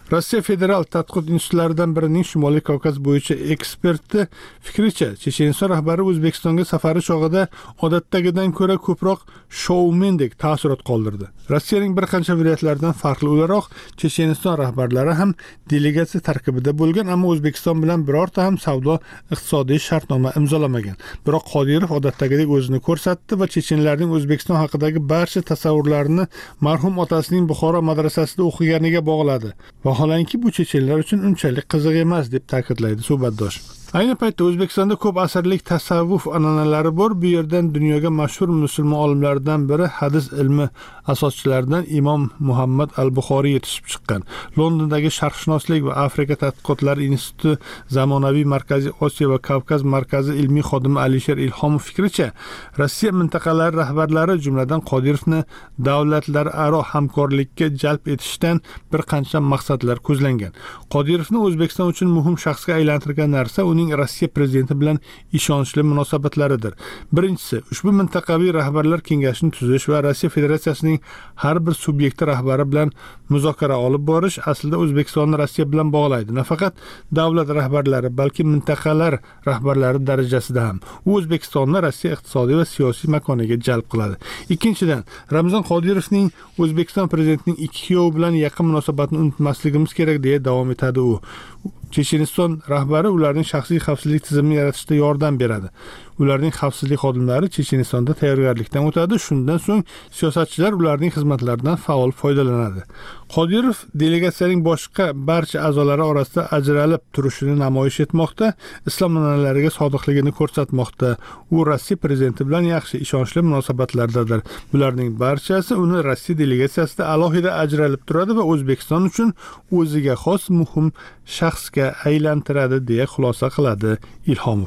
Rossiya federal tadqiqot institutlaridan birining Shimoliy Kavkaz bo'yicha eksperti fikricha, Checheniston rahbari O'zbekistonga safari chog'ida odatdagidan ko'ra ko'proq shoumendek taassurot qoldirdi. Rossiyaning bir qancha viloyatlaridan farqli o'laroq, Checheniston rahbarlari ham delegatsiya tarkibida bo'lgan, ammo O'zbekiston bilan birorta ham savdo iqtisodiy shartnoma imzolamagan. Biroq Qodirov odatdagidek o'zini ko'rsatdi va chechenlarning O'zbekiston haqidagi barcha tasavvurlarini marhum otasining Buxoro madrasasida o'qiganiga bog'ladi. Vaholanki bu chechenlar uchun unchalik qiziq emas deb ta'kidlaydi suhbatdosh. Ayni paytda O'zbekistonda ko'p asrlik tasavvuf an'analari bor. Bu yerdan dunyoga mashhur musulmon olimlardan biri hadis ilmi asoschilaridan Imom Muhammad al-Buxoriy yetishib chiqqan. Londondagi Sharqshunoslik va Afrika tadqiqotlari instituti zamonaviy Markaziy Osiyo va Kavkaz markazi ilmiy xodimi Alisher Ilhomov fikricha, Rossiya mintaqalari rahbarlari, jumladan Qodirovni davlatlararo hamkorlikka jalb etishdan bir qancha maqsadlar ko'zlangan. Qodirovni O'zbekiston uchun muhim shaxsga aylantirgan narsa uning Rossiya prezidenti bilan ishonchli munosabatlaridir. Birinchisi, ushbu mintaqaviy rahbarlar kengashini tuzish va Rossiya Federatsiyasining har bir subyekti rahbari bilan muzokara olib borish aslida O'zbekistonni Rossiya bilan bog'laydi. Nafaqat davlat rahbarlari, balki mintaqalar rahbarlari darajasida ham. U O'zbekistonni Rossiya iqtisodiy va siyosiy makoniga jalb qiladi. Ikkinchidan, Ramzan Qodirovning O'zbekiston prezidentining ikki kuyovi bilan yaqin munosabatni unutmasligimiz kerak deya davom etadi u. Checheniston rahbari ularning shaxsiy xavfsizlik tizimini yaratishda yordam beradi. Ularning xavfsizlik xodimlari Chechenistonda tayyorgarlikdan o'tadi. Shundan so'ng siyosatchilar ularning xizmatlaridan faol foydalanadi. Qodirov delegatsiyaning boshqa barcha a'zolari orasida ajralib turishini namoyish etmoqda, islom an'analariga sodiqligini ko'rsatmoqda. U Rossiya prezidenti bilan yaxshi, ishonchli munosabatlardadir. Bularning barchasi uni Rossiya delegatsiyasida alohida ajralib turadi va O'zbekiston uchun o'ziga xos muhim shaxsga aylantiradi deya xulosa qiladi Ilhomov.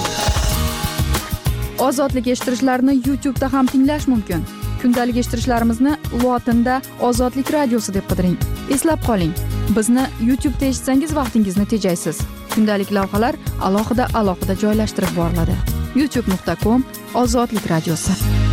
Ozodlik eshittirishlarni YouTube da ham tinglash mumkin. Kundalik eshittirishlarimizni lotinda Ozodlik radiosi deb qidiring. Eslab qoling, bizni YouTube da eshitsangiz vaqtingizni tejaysiz. Kundalik lavhalar alohida alohida joylashtirib boriladi. youtube nuqta com Ozodlik radiosi.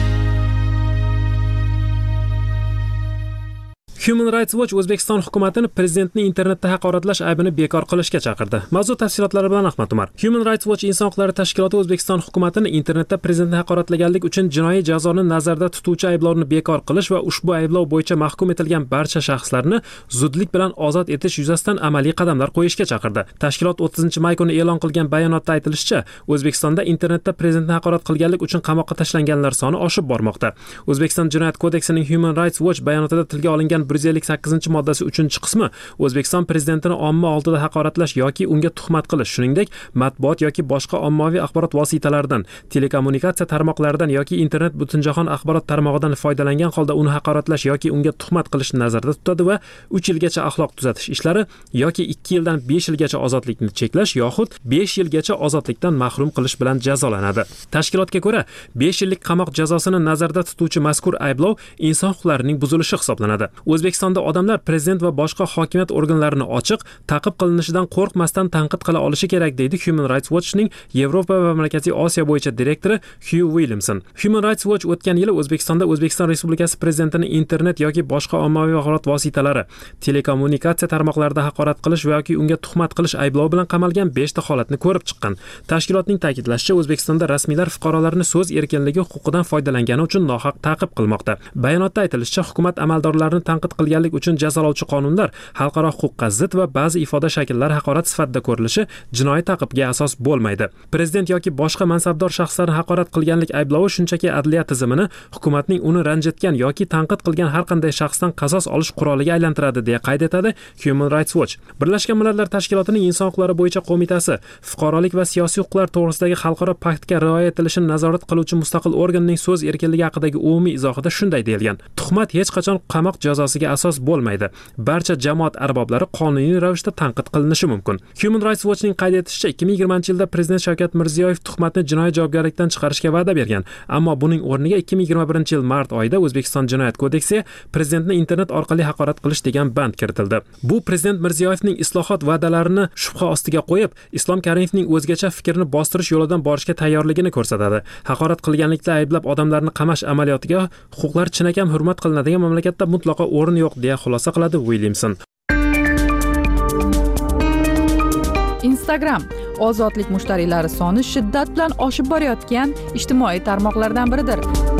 Human Rights Watch O'zbekiston hukumatini prezidentni internetda haqoratlash aybini bekor qilishga chaqirdi. Mavzu tafsilotlari bilan Ahmad Umar. Human Rights Watch inson huquqlari tashkiloti O'zbekiston hukumatini internetda prezidentni haqoratlaganlik uchun jinoiy jazoni nazarda tutuvchi ayblovni bekor qilish va ushbu ayblov bo'yicha mahkum etilgan barcha shaxslarni zudlik bilan ozod etish yuzasidan amaliy qadamlar qo'yishga chaqirdi. Tashkilot o'ttizinchi may kuni e'lon qilgan bayonotda aytilishicha, O'zbekistonda internetda prezidentni haqorat qilganlik uchun qamoqqa tashlanganlar soni oshib bormoqda. O'zbekiston Jinoyat kodeksining Human Rights Watch bayonotida tilga olingan bir yuz ellik sakkizinchi moddasi uchinchi qismi O'zbekiston prezidentini omma oldida haqoratlash yoki unga tuhmat qilish, shuningdek matbuot yoki boshqa ommaviy axborot vositalaridan, telekommunikatsiya tarmoqlaridan yoki internet butunjahon axborot tarmog'idan foydalangan holda uni haqoratlash yoki unga tuhmat qilishni nazarda tutadi va uch yilgacha axloq tuzatish ishlari yoki ikki yildan besh yilgacha ozodlikni cheklash yoxud besh yilgacha ozodlikdan mahrum qilish bilan jazolanadi. Tashkilotga ko'ra, besh yillik qamoq jazosini nazarda tutuvchi mazkur ayblov inson huquqlarining buzilishi hisoblanadi. O'zbekistonda odamlar prezident va boshqa hokimiyat organlarini ochiq, ta'qib qilinishidan qo'rqmasdan tanqid qila olishi kerak, deydi Human Rights Watchning Yevropa va Markaziy Osiyo bo'yicha direktori Hugh Williamson. Human Rights Watch o'tgan yili O'zbekistonda O'zbekiston Respublikasi prezidentini internet yoki boshqa ommaviy axborot vositalari, telekommunikatsiya tarmoqlarida haqorat qilish yoki unga tuhmat qilish ayblovi bilan qamalgan besh ta holatni ko'rib chiqqan. Tashkilotning ta'kidlashicha, O'zbekistonda rasmiylar fuqarolarni so'z erkinligi huquqidan foydalangani uchun nohaq ta'qib qilmoqda. Bayonotda aytilishicha, hukumat amaldorlarini tanqid qilganlik uchun jazolovchi qonunlar xalqaro huquqqa zid va ba'zi ifoda shakllari haqorat sifatida ko'rilishi jinoiy ta'qibga asos bo'lmaydi. Prezident yoki boshqa mansabdor shaxslarni haqorat qilganlik ayblovi shunchaki adliya tizimini hukumatning uni ranjitgan yoki tanqid qilgan har qanday shaxsdan qasos olish quroliga aylantiradi deya qayd etadi Human Rights Watch. Birlashgan Millatlar Tashkilotining inson huquqlari bo'yicha qo'mitasi fuqarolik va siyosiy huquqlar to'g'risidagi xalqaro paktga rioya etilishini nazorat qiluvchi mustaqil organning so'z erkinligi haqidagi umumiy izohida shunday deyilgan: tuhmat hech qachon qamoq jazosiga asos bo'lmaydi. Barcha jamoat arboblari qonuniy ravishda tanqid qilinishi mumkin. Human Rights Watchning qayd etishicha, ikki ming yigirmanchi yilda prezident Shavkat Mirziyoyev tuhmatni jinoiy javobgarlikdan chiqarishga va'da bergan, ammo buning o'rniga ikki ming yigirma birinchi yil mart oyida O'zbekiston Jinoyat kodeksiga prezidentni internet orqali haqorat qilish degan band kiritildi. Bu prezident Mirziyoyevning islohot va'dalarini shubha ostiga qo'yib, Islom Karimovning o'zgacha fikrni bostirish yo'lidan borishga tayyorligini ko'rsatadi. Haqorat qilganlikda ayblab odamlarni qamash amaliyotiga huquqlar chinakam hurmat qilinadigan mamlakatda mutlaqo o'rin yo'q deya xulosa qiladi Williamson. Instagram ozodlik mushtariylari soni shiddat bilan oshib borayotgan ijtimoiy tarmoqlardan biridir.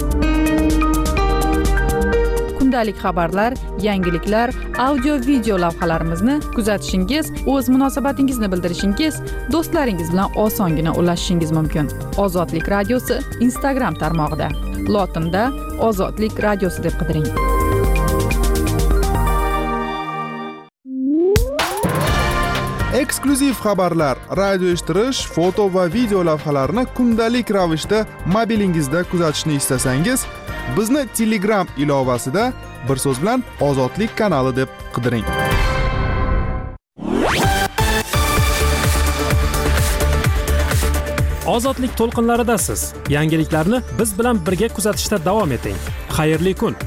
Kundalik xabarlar, yangiliklar, audio video lavhalarimizni kuzatishingiz, o'z munosabatingizni bildirishingiz, do'stlaringiz bilan osongina ulashishingiz mumkin. Ozodlik radiosi Instagram tarmog'ida. Lotinda Ozodlik radiosi deb qidiring. Eksklyuziv xabarlar, radio eshittirish, foto va video lavhalarni kundalik ravishda mobilingizda kuzatishni istasangiz, bizni Telegram ilovasida bir so'z bilan Ozodlik kanali deb qidiring. Ozodlik to'lqinlaridasiz. Yangiliklarni biz bilan birga kuzatishda davom eting. Xayrli kun.